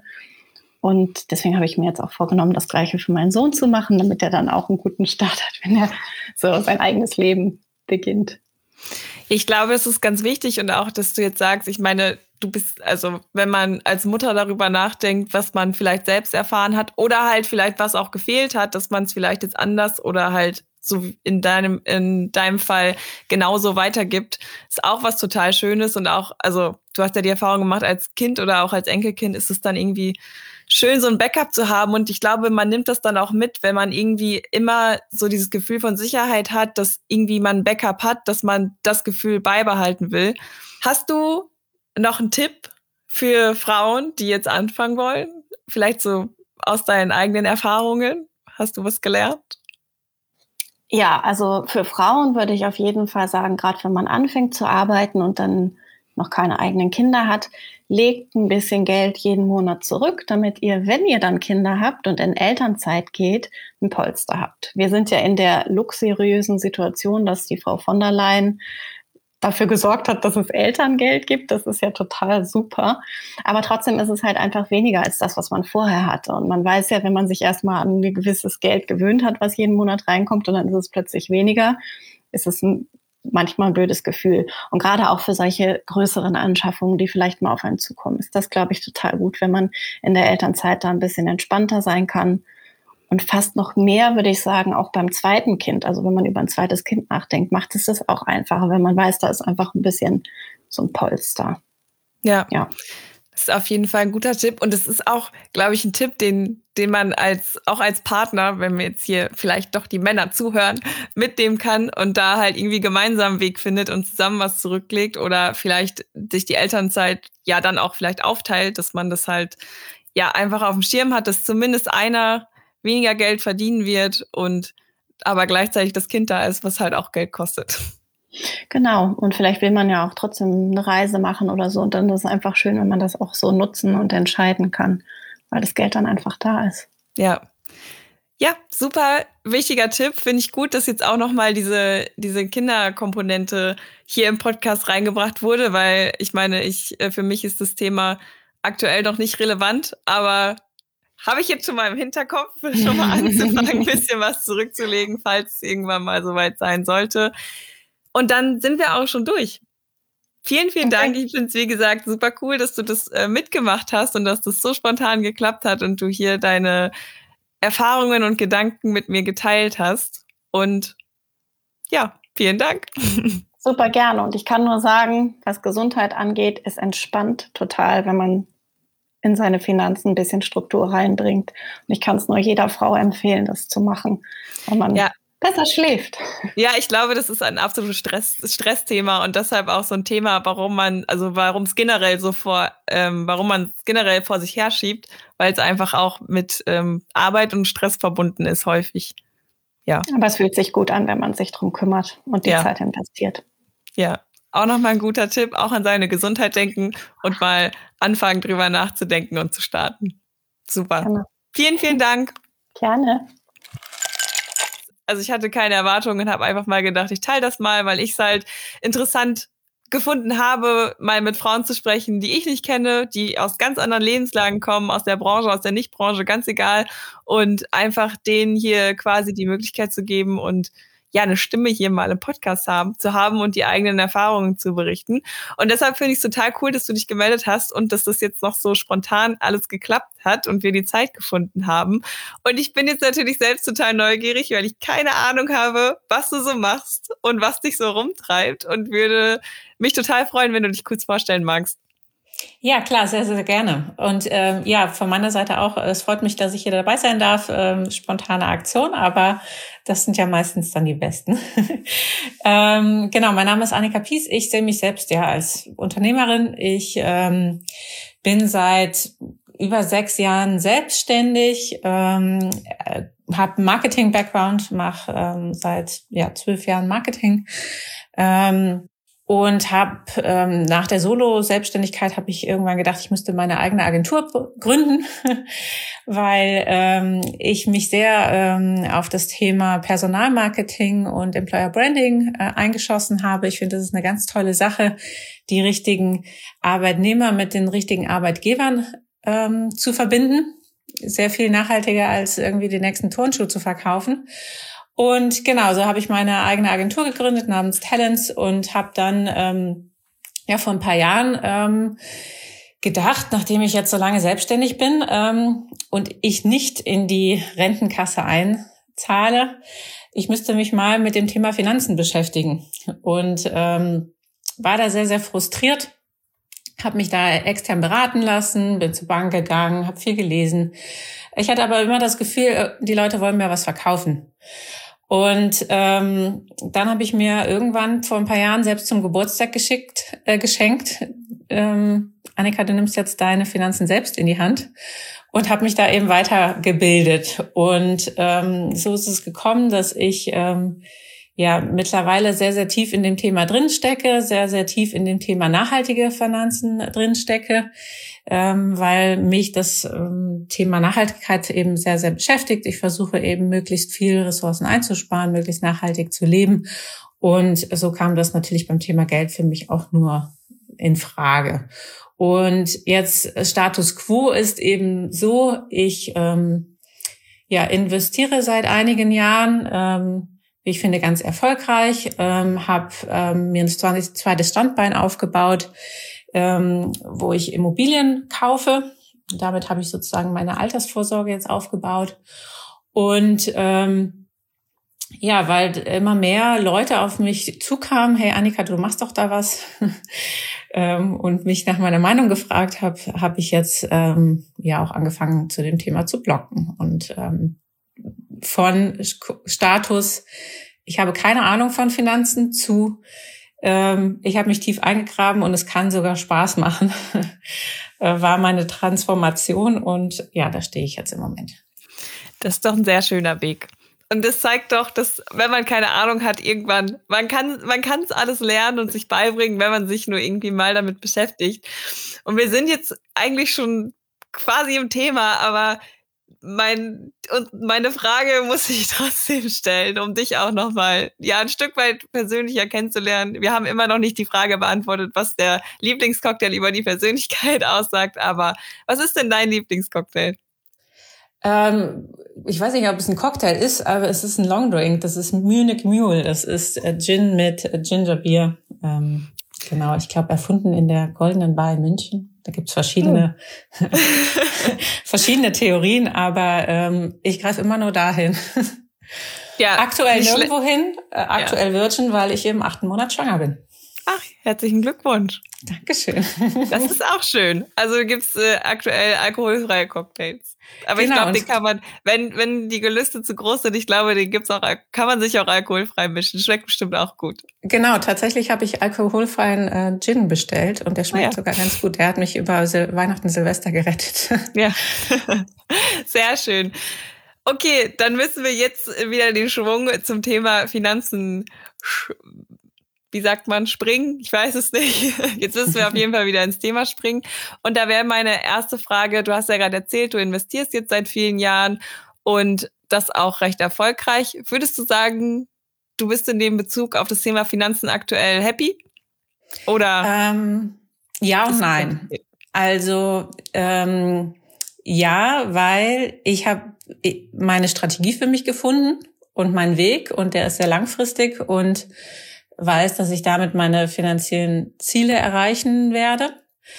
Und deswegen habe ich mir jetzt auch vorgenommen, das Gleiche für meinen Sohn zu machen, damit er dann auch einen guten Start hat, wenn er so sein eigenes Leben beginnt. Ich glaube, es ist ganz wichtig und auch, dass du jetzt sagst, ich meine, du bist, also wenn man als Mutter darüber nachdenkt, was man vielleicht selbst erfahren hat oder halt vielleicht was auch gefehlt hat, dass man es vielleicht jetzt anders oder halt so in deinem, in deinem Fall genauso weitergibt, ist auch was total Schönes und auch, also du hast ja die Erfahrung gemacht, als Kind oder auch als Enkelkind ist es dann irgendwie schön, so ein Backup zu haben. Und ich glaube, man nimmt das dann auch mit, wenn man irgendwie immer so dieses Gefühl von Sicherheit hat, dass irgendwie man ein Backup hat, dass man das Gefühl beibehalten will. Hast du noch einen Tipp für Frauen, die jetzt anfangen wollen? Vielleicht so aus deinen eigenen Erfahrungen? Hast du was gelernt? Ja, also für Frauen würde ich auf jeden Fall sagen, gerade wenn man anfängt zu arbeiten und dann noch keine eigenen Kinder hat, legt ein bisschen Geld jeden Monat zurück, damit ihr, wenn ihr dann Kinder habt und in Elternzeit geht, ein Polster habt. Wir sind ja in der luxuriösen Situation, dass die Frau von der Leyen dafür gesorgt hat, dass es Elterngeld gibt. Das ist ja total super. Aber trotzdem ist es halt einfach weniger als das, was man vorher hatte. Und man weiß ja, wenn man sich erstmal an ein gewisses Geld gewöhnt hat, was jeden Monat reinkommt, und dann ist es plötzlich weniger, ist es ein, manchmal ein blödes Gefühl. Und gerade auch für solche größeren Anschaffungen, die vielleicht mal auf einen zukommen, ist das, glaube ich, total gut, wenn man in der Elternzeit da ein bisschen entspannter sein kann. Und fast noch mehr, würde ich sagen, auch beim zweiten Kind. Also wenn man über ein zweites Kind nachdenkt, macht es das auch einfacher, wenn man weiß, da ist einfach ein bisschen so ein Polster. Ja, ja. Das ist auf jeden Fall ein guter Tipp. Und es ist auch, glaube ich, ein Tipp, den, den man als auch als Partner, wenn wir jetzt hier vielleicht doch die Männer zuhören, mitnehmen kann und da halt irgendwie gemeinsam einen Weg findet und zusammen was zurücklegt oder vielleicht sich die Elternzeit ja dann auch vielleicht aufteilt, dass man das halt ja einfach auf dem Schirm hat, dass zumindest einer weniger Geld verdienen wird und aber gleichzeitig das Kind da ist, was halt auch Geld kostet. Genau. Und vielleicht will man ja auch trotzdem eine Reise machen oder so. Und dann ist es einfach schön, wenn man das auch so nutzen und entscheiden kann, weil das Geld dann einfach da ist. Ja. Ja, super wichtiger Tipp. Finde ich gut, dass jetzt auch nochmal diese, diese Kinderkomponente hier im Podcast reingebracht wurde, weil ich meine, ich, für mich ist das Thema aktuell noch nicht relevant, aber habe ich jetzt schon mal im Hinterkopf, schon mal anzufangen, ein bisschen was zurückzulegen, falls es irgendwann mal soweit sein sollte. Und dann sind wir auch schon durch. Vielen, vielen okay. Dank. Ich finde es, wie gesagt, super cool, dass du das äh, mitgemacht hast und dass das so spontan geklappt hat und du hier deine Erfahrungen und Gedanken mit mir geteilt hast. Und ja, vielen Dank. Super gerne. Und ich kann nur sagen, was Gesundheit angeht, ist entspannt total, wenn man in seine Finanzen ein bisschen Struktur reinbringt. Und ich kann es nur jeder Frau empfehlen, das zu machen, weil man ja besser schläft. Ja, ich glaube, das ist ein absolutes Stress, Stressthema und deshalb auch so ein Thema, warum man, also warum es generell so vor, ähm, warum man es generell vor sich herschiebt, weil es einfach auch mit ähm, Arbeit und Stress verbunden ist häufig. Ja. Aber es fühlt sich gut an, wenn man sich drum kümmert und die ja. Zeit investiert. Ja. Auch nochmal ein guter Tipp, auch an seine Gesundheit denken und mal anfangen, drüber nachzudenken und zu starten. Super. Gerne. Vielen, vielen Dank. Gerne. Also ich hatte keine Erwartungen und habe einfach mal gedacht, ich teile das mal, weil ich es halt interessant gefunden habe, mal mit Frauen zu sprechen, die ich nicht kenne, die aus ganz anderen Lebenslagen kommen, aus der Branche, aus der Nichtbranche, ganz egal. Und einfach denen hier quasi die Möglichkeit zu geben und ja, eine Stimme hier mal im Podcast haben, zu haben und die eigenen Erfahrungen zu berichten. Und deshalb finde ich es total cool, dass du dich gemeldet hast und dass das jetzt noch so spontan alles geklappt hat und wir die Zeit gefunden haben. Und ich bin jetzt natürlich selbst total neugierig, weil ich keine Ahnung habe, was du so machst und was dich so rumtreibt und würde mich total freuen, wenn du dich kurz vorstellen magst. Ja, klar, sehr, sehr gerne. Und ähm, ja, von meiner Seite auch, es freut mich, dass ich hier dabei sein darf. Ähm, spontane Aktion, aber das sind ja meistens dann die besten. ähm, genau, mein Name ist Annika Pies. Ich sehe mich selbst ja als Unternehmerin. Ich ähm, bin seit über sechs Jahren selbstständig, ähm, äh, habe einen Marketing-Background, mache ähm, seit ja zwölf Jahren Marketing. Ähm, Und habe ähm, nach der Solo-Selbstständigkeit habe ich irgendwann gedacht, ich müsste meine eigene Agentur gründen, weil ähm, ich mich sehr ähm, auf das Thema Personalmarketing und Employer Branding äh, eingeschossen habe. Ich finde, das ist eine ganz tolle Sache, die richtigen Arbeitnehmer mit den richtigen Arbeitgebern ähm, zu verbinden. Sehr viel nachhaltiger als irgendwie den nächsten Turnschuh zu verkaufen. Und genau, so habe ich meine eigene Agentur gegründet namens Talents und habe dann ähm, ja vor ein paar Jahren ähm, gedacht, nachdem ich jetzt so lange selbstständig bin ähm, und ich nicht in die Rentenkasse einzahle, ich müsste mich mal mit dem Thema Finanzen beschäftigen und ähm, war da sehr, sehr frustriert, habe mich da extern beraten lassen, bin zur Bank gegangen, habe viel gelesen. Ich hatte aber immer das Gefühl, die Leute wollen mir was verkaufen. Und ähm, dann habe ich mir irgendwann vor ein paar Jahren selbst zum Geburtstag geschickt, äh, geschenkt, ähm, Annika, du nimmst jetzt deine Finanzen selbst in die Hand und habe mich da eben weitergebildet. Und ähm, so ist es gekommen, dass ich ähm, ja mittlerweile sehr, sehr tief in dem Thema drinstecke, sehr, sehr tief in dem Thema nachhaltige Finanzen drinstecke, ähm, weil mich das ähm, Thema Nachhaltigkeit eben sehr, sehr beschäftigt. Ich versuche eben möglichst viel Ressourcen einzusparen, möglichst nachhaltig zu leben. Und so kam das natürlich beim Thema Geld für mich auch nur in Frage. Und jetzt Status Quo ist eben so, ich ähm, ja investiere seit einigen Jahren, ähm, wie ich finde, ganz erfolgreich, ähm, habe ähm, mir ein zweites Standbein aufgebaut, ähm, wo ich Immobilien kaufe. Damit habe ich sozusagen meine Altersvorsorge jetzt aufgebaut. Und ähm, ja, weil immer mehr Leute auf mich zukamen, hey Annika, du machst doch da was, ähm, und mich nach meiner Meinung gefragt habe, habe ich jetzt ähm, ja auch angefangen, zu dem Thema zu bloggen. Und ähm, von Status, ich habe keine Ahnung von Finanzen, zu ähm, ich habe mich tief eingegraben und es kann sogar Spaß machen, war meine Transformation. Und ja, da stehe ich jetzt im Moment. Das ist doch ein sehr schöner Weg. Und das zeigt doch, dass, wenn man keine Ahnung hat, irgendwann, man kann man kann es alles lernen und sich beibringen, wenn man sich nur irgendwie mal damit beschäftigt. Und wir sind jetzt eigentlich schon quasi im Thema, aber mein und meine Frage muss ich trotzdem stellen, um dich auch nochmal ja ein Stück weit persönlicher kennenzulernen. Wir haben immer noch nicht die Frage beantwortet, was der Lieblingscocktail über die Persönlichkeit aussagt, aber was ist denn dein Lieblingscocktail? Ähm, ich weiß nicht, ob es ein Cocktail ist, aber es ist ein Longdrink. Das ist Munich Mule. Das ist Gin mit Gingerbier. Ähm, genau, ich glaube, erfunden in der Goldenen Bar in München. Da gibt's verschiedene oh. verschiedene Theorien, aber ähm, ich greife immer nur dahin. Ja, aktuell nirgendwo hin, äh, aktuell ja. Virgin, weil ich im achten Monat schwanger bin. Ach, herzlichen Glückwunsch. Dankeschön. Das ist auch schön. Also gibt's äh, aktuell alkoholfreie Cocktails. Aber genau, ich glaube, den kann man, wenn wenn die Gelüste zu groß sind, ich glaube, den gibt's auch, kann man sich auch alkoholfrei mischen. Schmeckt bestimmt auch gut. Genau, tatsächlich habe ich alkoholfreien äh, Gin bestellt und der schmeckt ah, ja. sogar ganz gut. Der hat mich über Sil- Weihnachten, Silvester gerettet. Ja, sehr schön. Okay, dann müssen wir jetzt wieder den Schwung zum Thema Finanzen sch- wie sagt man, springen? Ich weiß es nicht. Jetzt müssen wir auf jeden Fall wieder ins Thema springen. Und da wäre meine erste Frage, du hast ja gerade erzählt, du investierst jetzt seit vielen Jahren und das auch recht erfolgreich. Würdest du sagen, du bist in dem Bezug auf das Thema Finanzen aktuell happy? Oder? Ähm, ja und nein. Also ähm, ja, weil ich habe meine Strategie für mich gefunden und meinen Weg und der ist sehr langfristig und weiß, dass ich damit meine finanziellen Ziele erreichen werde.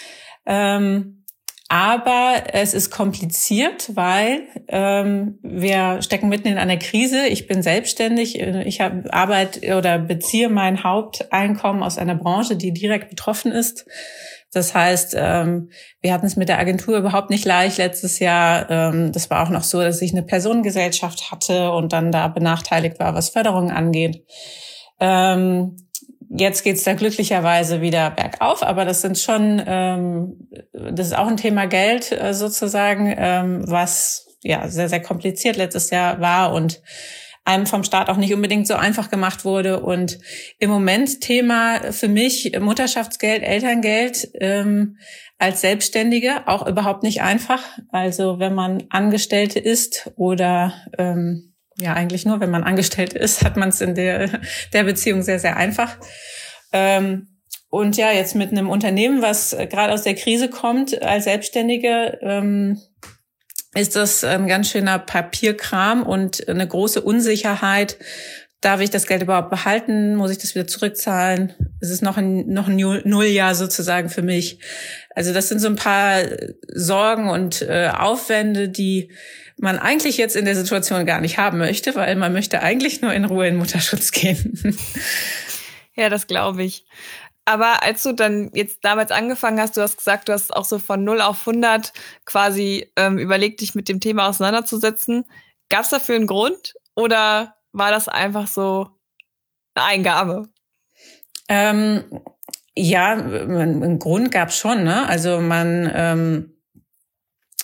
Ähm, aber es ist kompliziert, weil ähm, wir stecken mitten in einer Krise. Ich bin selbstständig. Ich habe Arbeit oder beziehe mein Haupteinkommen aus einer Branche, die direkt betroffen ist. Das heißt, ähm, wir hatten es mit der Agentur überhaupt nicht leicht letztes Jahr. Ähm, das war auch noch so, dass ich eine Personengesellschaft hatte und dann da benachteiligt war, was Förderungen angeht. Ähm, jetzt geht's da glücklicherweise wieder bergauf, aber das sind schon, ähm, das ist auch ein Thema Geld äh, sozusagen, ähm, was ja sehr, sehr kompliziert letztes Jahr war und einem vom Staat auch nicht unbedingt so einfach gemacht wurde. Und im Moment Thema für mich Mutterschaftsgeld, Elterngeld ähm, als Selbstständige auch überhaupt nicht einfach. Also wenn man Angestellte ist oder ähm, ja, eigentlich nur, wenn man Angestellte ist, hat man es in der, der Beziehung sehr, sehr einfach. Ähm, und ja, jetzt mit einem Unternehmen, was gerade aus der Krise kommt, als Selbstständige, ähm, ist das ein ganz schöner Papierkram und eine große Unsicherheit. Darf ich das Geld überhaupt behalten? Muss ich das wieder zurückzahlen? Es ist noch ein, noch ein Nulljahr sozusagen für mich. Also das sind so ein paar Sorgen und äh, Aufwände, die man eigentlich jetzt in der Situation gar nicht haben möchte, weil man möchte eigentlich nur in Ruhe in Mutterschutz gehen. Ja, das glaube ich. Aber als du dann jetzt damals angefangen hast, du hast gesagt, du hast auch so von null auf hundert quasi ähm, überlegt, dich mit dem Thema auseinanderzusetzen. Gab es dafür einen Grund oder war das einfach so eine Eingabe? Ähm, ja, einen Grund gab es schon, ne? Also man ähm,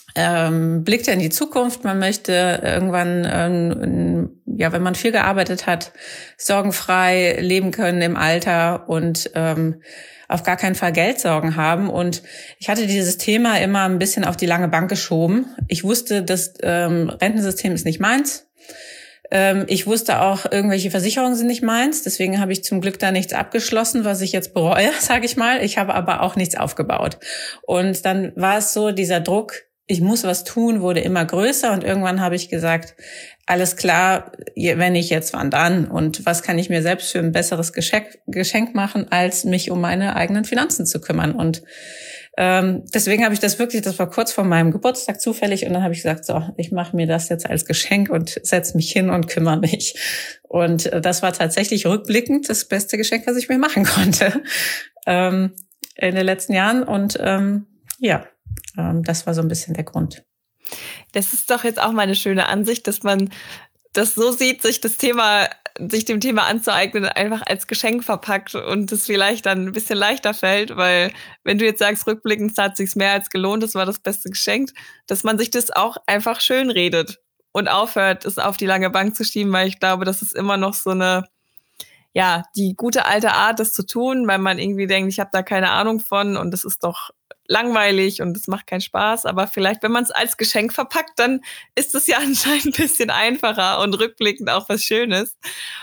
ähm, blickt ja in die Zukunft. Man möchte irgendwann, ähm, ja, wenn man viel gearbeitet hat, sorgenfrei leben können im Alter und ähm, auf gar keinen Fall Geldsorgen haben. Und ich hatte dieses Thema immer ein bisschen auf die lange Bank geschoben. Ich wusste, das ähm, Rentensystem ist nicht meins. Ähm, ich wusste auch, irgendwelche Versicherungen sind nicht meins. Deswegen habe ich zum Glück da nichts abgeschlossen, was ich jetzt bereue, sage ich mal. Ich habe aber auch nichts aufgebaut. Und dann war es so, dieser Druck, ich muss was tun, wurde immer größer. Und irgendwann habe ich gesagt, alles klar, wenn ich jetzt, wann dann? Und was kann ich mir selbst für ein besseres Geschenk, Geschenk machen, als mich um meine eigenen Finanzen zu kümmern? Und ähm, deswegen habe ich das wirklich, das war kurz vor meinem Geburtstag zufällig. Und dann habe ich gesagt, so, ich mache mir das jetzt als Geschenk und setze mich hin und kümmere mich. Und äh, das war tatsächlich rückblickend das beste Geschenk, was ich mir machen konnte ähm, in den letzten Jahren. Und ähm, ja, ähm, das war so ein bisschen der Grund. Das ist doch jetzt auch mal eine schöne Ansicht, dass man das so sieht, sich das Thema, sich dem Thema anzueignen, einfach als Geschenk verpackt und es vielleicht dann ein bisschen leichter fällt, weil wenn du jetzt sagst, rückblickend hat es sich mehr als gelohnt, das war das beste Geschenk, dass man sich das auch einfach schön redet und aufhört, es auf die lange Bank zu schieben, weil ich glaube, das ist immer noch so eine, ja, die gute alte Art, das zu tun, weil man irgendwie denkt, ich habe da keine Ahnung von und das ist doch langweilig und es macht keinen Spaß, aber vielleicht, wenn man es als Geschenk verpackt, dann ist es ja anscheinend ein bisschen einfacher und rückblickend auch was Schönes.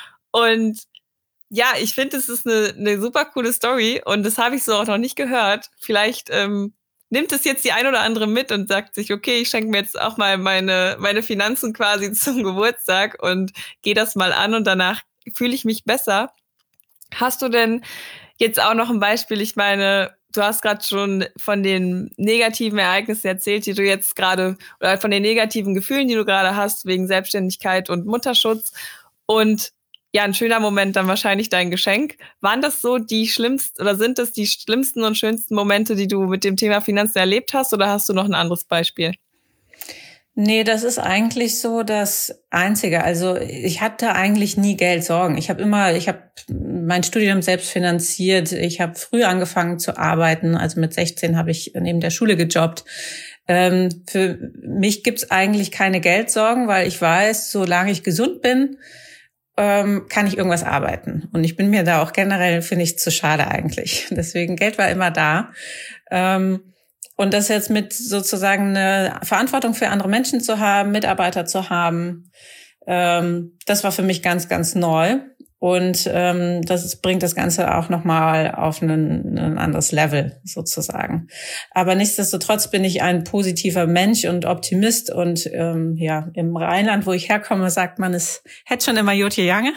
Und ja, ich finde, es ist eine, eine super coole Story und das habe ich so auch noch nicht gehört. Vielleicht ähm, nimmt es jetzt die ein oder andere mit und sagt sich, okay, ich schenke mir jetzt auch mal meine, meine Finanzen quasi zum Geburtstag und gehe das mal an und danach fühle ich mich besser. Hast du denn jetzt auch noch ein Beispiel? Ich meine, du hast gerade schon von den negativen Ereignissen erzählt, die du jetzt gerade, oder von den negativen Gefühlen, die du gerade hast, wegen Selbstständigkeit und Mutterschutz. Und ja, ein schöner Moment dann wahrscheinlich dein Geschenk. Waren das so die schlimmsten, oder sind das die schlimmsten und schönsten Momente, die du mit dem Thema Finanzen erlebt hast, oder hast du noch ein anderes Beispiel? Nee, das ist eigentlich so das Einzige. Also ich hatte eigentlich nie Geldsorgen. Ich habe immer, ich habe mein Studium selbst finanziert. Ich habe früh angefangen zu arbeiten. Also mit sechzehn habe ich neben der Schule gejobbt. Ähm, für mich gibt's eigentlich keine Geldsorgen, weil ich weiß, solange ich gesund bin, ähm, kann ich irgendwas arbeiten. Und ich bin mir da auch generell, finde ich, zu schade eigentlich. Deswegen, Geld war immer da. Ähm, Und das jetzt mit sozusagen eine Verantwortung für andere Menschen zu haben, Mitarbeiter zu haben, ähm, das war für mich ganz, ganz neu. Und ähm, das ist, bringt das Ganze auch nochmal auf ein, ein anderes Level sozusagen. Aber nichtsdestotrotz bin ich ein positiver Mensch und Optimist. Und ähm, ja, im Rheinland, wo ich herkomme, sagt man, es hätte schon immer Jotje Jange.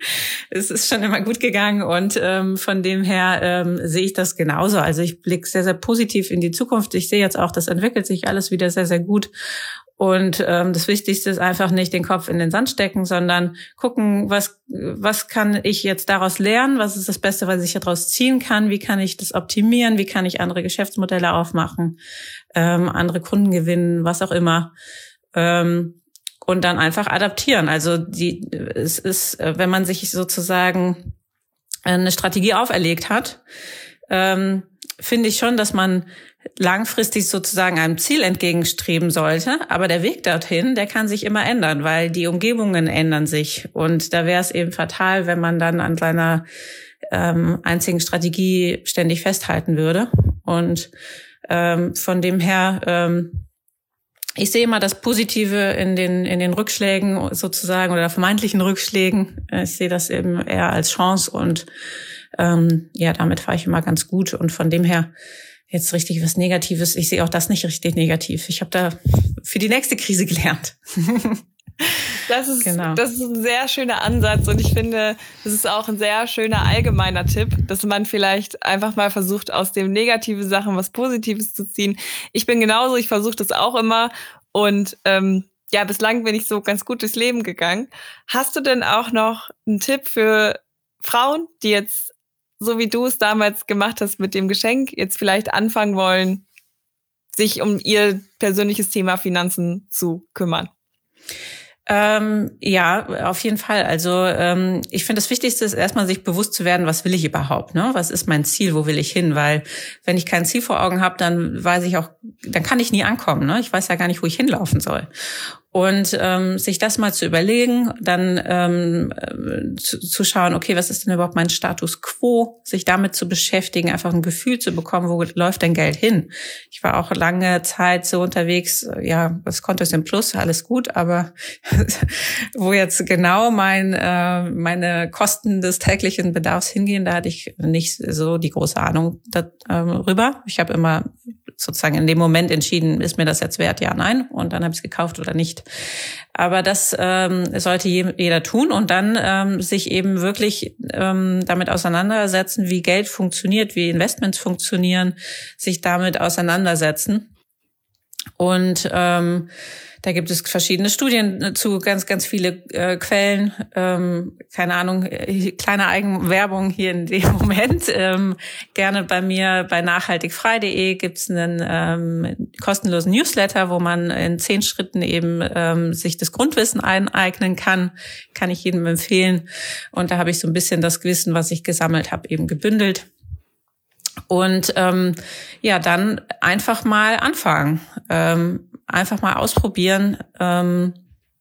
Es ist schon immer gut gegangen. Und ähm, von dem her ähm, sehe ich das genauso. Also ich blicke sehr, sehr positiv in die Zukunft. Ich sehe jetzt auch, das entwickelt sich alles wieder sehr, sehr gut. Und ähm, das Wichtigste ist einfach nicht den Kopf in den Sand stecken, sondern gucken, was was kann ich jetzt daraus lernen, was ist das Beste, was ich daraus ziehen kann, wie kann ich das optimieren, wie kann ich andere Geschäftsmodelle aufmachen, ähm, andere Kunden gewinnen, was auch immer. Ähm, und dann einfach adaptieren. Also die es ist, wenn man sich sozusagen eine Strategie auferlegt hat, ähm, finde ich schon, dass man langfristig sozusagen einem Ziel entgegenstreben sollte. Aber der Weg dorthin, der kann sich immer ändern, weil die Umgebungen ändern sich. Und da wäre es eben fatal, wenn man dann an seiner ähm, einzigen Strategie ständig festhalten würde. Und ähm, von dem her, ähm, ich sehe immer das Positive in den in den Rückschlägen sozusagen oder vermeintlichen Rückschlägen. Ich sehe das eben eher als Chance und ähm, ja, damit fahre ich immer ganz gut. Und von dem her jetzt richtig was Negatives. Ich sehe auch das nicht richtig negativ. Ich habe da für die nächste Krise gelernt. Das ist, genau. Das ist ein sehr schöner Ansatz und ich finde, das ist auch ein sehr schöner allgemeiner Tipp, dass man vielleicht einfach mal versucht, aus dem negativen Sachen was Positives zu ziehen. Ich bin genauso, ich versuche das auch immer und ähm, ja, bislang bin ich so ganz gut durchs Leben gegangen. Hast du denn auch noch einen Tipp für Frauen, die jetzt so wie du es damals gemacht hast mit dem Geschenk, jetzt vielleicht anfangen wollen, sich um ihr persönliches Thema Finanzen zu kümmern? Ähm, ja, auf jeden Fall. Also ähm, ich finde, das Wichtigste ist erstmal, sich bewusst zu werden, was will ich überhaupt, ne? Was ist mein Ziel, wo will ich hin? Weil wenn ich kein Ziel vor Augen habe, dann weiß ich auch, dann kann ich nie ankommen, ne? Ich weiß ja gar nicht, wo ich hinlaufen soll. Und ähm, sich das mal zu überlegen, dann ähm, zu, zu schauen, okay, was ist denn überhaupt mein Status quo, sich damit zu beschäftigen, einfach ein Gefühl zu bekommen, wo läuft denn Geld hin? Ich war auch lange Zeit so unterwegs, ja, das Konto ist im Plus, alles gut, aber wo jetzt genau mein äh, meine Kosten des täglichen Bedarfs hingehen, da hatte ich nicht so die große Ahnung darüber. Ich habe immer sozusagen in dem Moment entschieden, ist mir das jetzt wert, ja, nein, und dann habe ich es gekauft oder nicht. Aber das ähm, sollte jeder tun und dann ähm, sich eben wirklich ähm, damit auseinandersetzen, wie Geld funktioniert, wie Investments funktionieren, sich damit auseinandersetzen. Und ähm, da gibt es verschiedene Studien zu, ganz, ganz viele äh, Quellen. Ähm, keine Ahnung, äh, kleine Eigenwerbung hier in dem Moment. Ähm, gerne bei mir bei nachhaltigfrei punkt de gibt's einen ähm, kostenlosen Newsletter, wo man in zehn Schritten eben ähm, sich das Grundwissen aneignen kann. Kann ich jedem empfehlen. Und da habe ich so ein bisschen das Wissen, was ich gesammelt habe, eben gebündelt. Und ähm, ja, dann einfach mal anfangen. Ähm, Einfach mal ausprobieren ähm,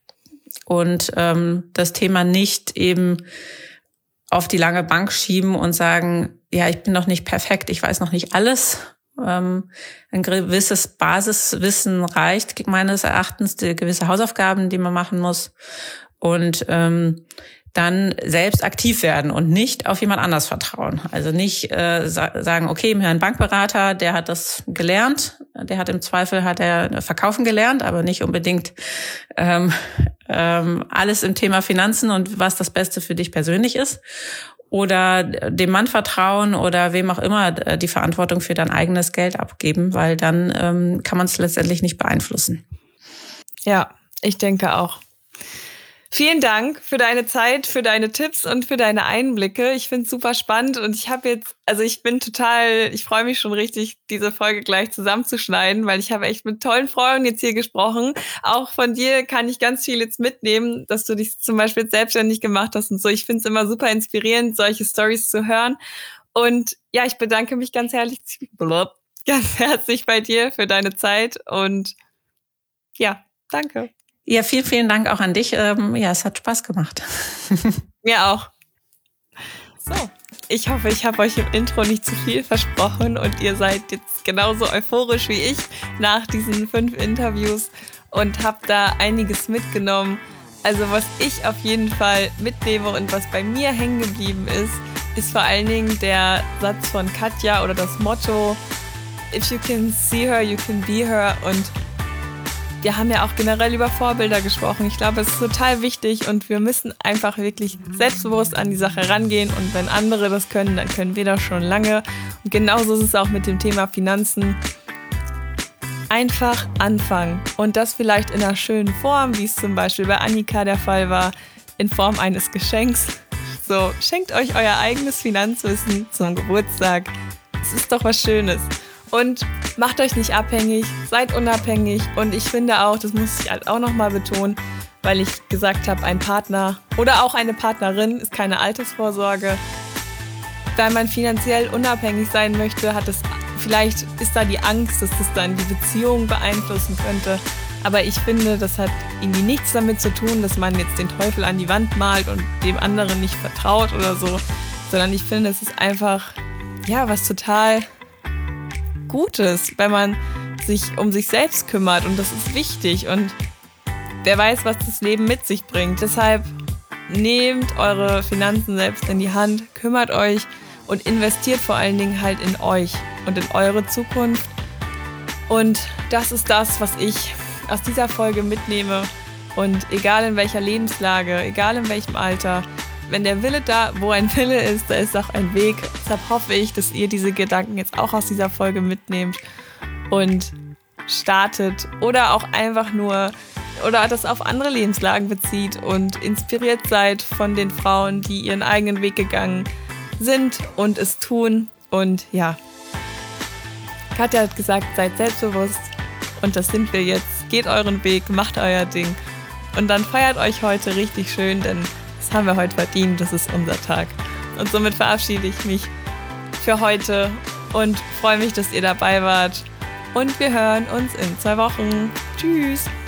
und ähm, das Thema nicht eben auf die lange Bank schieben und sagen, ja, ich bin noch nicht perfekt, ich weiß noch nicht alles. Ähm, ein gewisses Basiswissen reicht meines Erachtens, die gewisse Hausaufgaben, die man machen muss. Und ähm, dann selbst aktiv werden und nicht auf jemand anders vertrauen. Also nicht äh, sagen, okay, mein Bankberater, der hat das gelernt, der hat im Zweifel hat er Verkaufen gelernt, aber nicht unbedingt ähm, ähm, alles im Thema Finanzen und was das Beste für dich persönlich ist. Oder dem Mann vertrauen oder wem auch immer die Verantwortung für dein eigenes Geld abgeben, weil dann ähm, kann man es letztendlich nicht beeinflussen. Ja, ich denke auch. Vielen Dank für deine Zeit, für deine Tipps und für deine Einblicke. Ich finde es super spannend und ich habe jetzt, also ich bin total, ich freue mich schon richtig, diese Folge gleich zusammenzuschneiden, weil ich habe echt mit tollen Frauen jetzt hier gesprochen. Auch von dir kann ich ganz viel jetzt mitnehmen, dass du dich zum Beispiel jetzt selbstständig gemacht hast und so. Ich finde es immer super inspirierend, solche Storys zu hören. Und ja, ich bedanke mich ganz herzlich, ganz herzlich bei dir für deine Zeit und ja, danke. Ja, vielen, vielen Dank auch an dich. Ähm, ja, es hat Spaß gemacht. Mir auch. So, ich hoffe, ich habe euch im Intro nicht zu viel versprochen und ihr seid jetzt genauso euphorisch wie ich nach diesen fünf Interviews und habt da einiges mitgenommen. Also was ich auf jeden Fall mitnehme und was bei mir hängen geblieben ist, ist vor allen Dingen der Satz von Katja oder das Motto, if you can see her, you can be her. Und wir haben ja auch generell über Vorbilder gesprochen. Ich glaube, es ist total wichtig und wir müssen einfach wirklich selbstbewusst an die Sache rangehen. Und wenn andere das können, dann können wir das schon lange. Und genauso ist es auch mit dem Thema Finanzen. Einfach anfangen. Und das vielleicht in einer schönen Form, wie es zum Beispiel bei Annika der Fall war, in Form eines Geschenks. So, schenkt euch euer eigenes Finanzwissen zum Geburtstag. Es ist doch was Schönes. Und macht euch nicht abhängig, seid unabhängig. Und ich finde auch, das muss ich halt auch nochmal betonen, weil ich gesagt habe, ein Partner oder auch eine Partnerin ist keine Altersvorsorge. Weil man finanziell unabhängig sein möchte, hat es, vielleicht ist da die Angst, dass das dann die Beziehung beeinflussen könnte. Aber ich finde, das hat irgendwie nichts damit zu tun, dass man jetzt den Teufel an die Wand malt und dem anderen nicht vertraut oder so. Sondern ich finde, es ist einfach, ja, was total Gutes, wenn man sich um sich selbst kümmert und das ist wichtig und wer weiß, was das Leben mit sich bringt. Deshalb nehmt eure Finanzen selbst in die Hand, kümmert euch und investiert vor allen Dingen halt in euch und in eure Zukunft. Und das ist das, was ich aus dieser Folge mitnehme und egal in welcher Lebenslage, egal in welchem Alter, wenn der Wille da, wo ein Wille ist, da ist auch ein Weg. Deshalb hoffe ich, dass ihr diese Gedanken jetzt auch aus dieser Folge mitnehmt und startet oder auch einfach nur oder das auf andere Lebenslagen bezieht und inspiriert seid von den Frauen, die ihren eigenen Weg gegangen sind und es tun. Und ja, Katja hat gesagt, seid selbstbewusst und das sind wir jetzt. Geht euren Weg, macht euer Ding Und dann feiert euch heute richtig schön, denn das haben wir heute verdient, das ist unser Tag. Und somit verabschiede ich mich für heute und freue mich, dass ihr dabei wart. Und wir hören uns in zwei Wochen. Tschüss!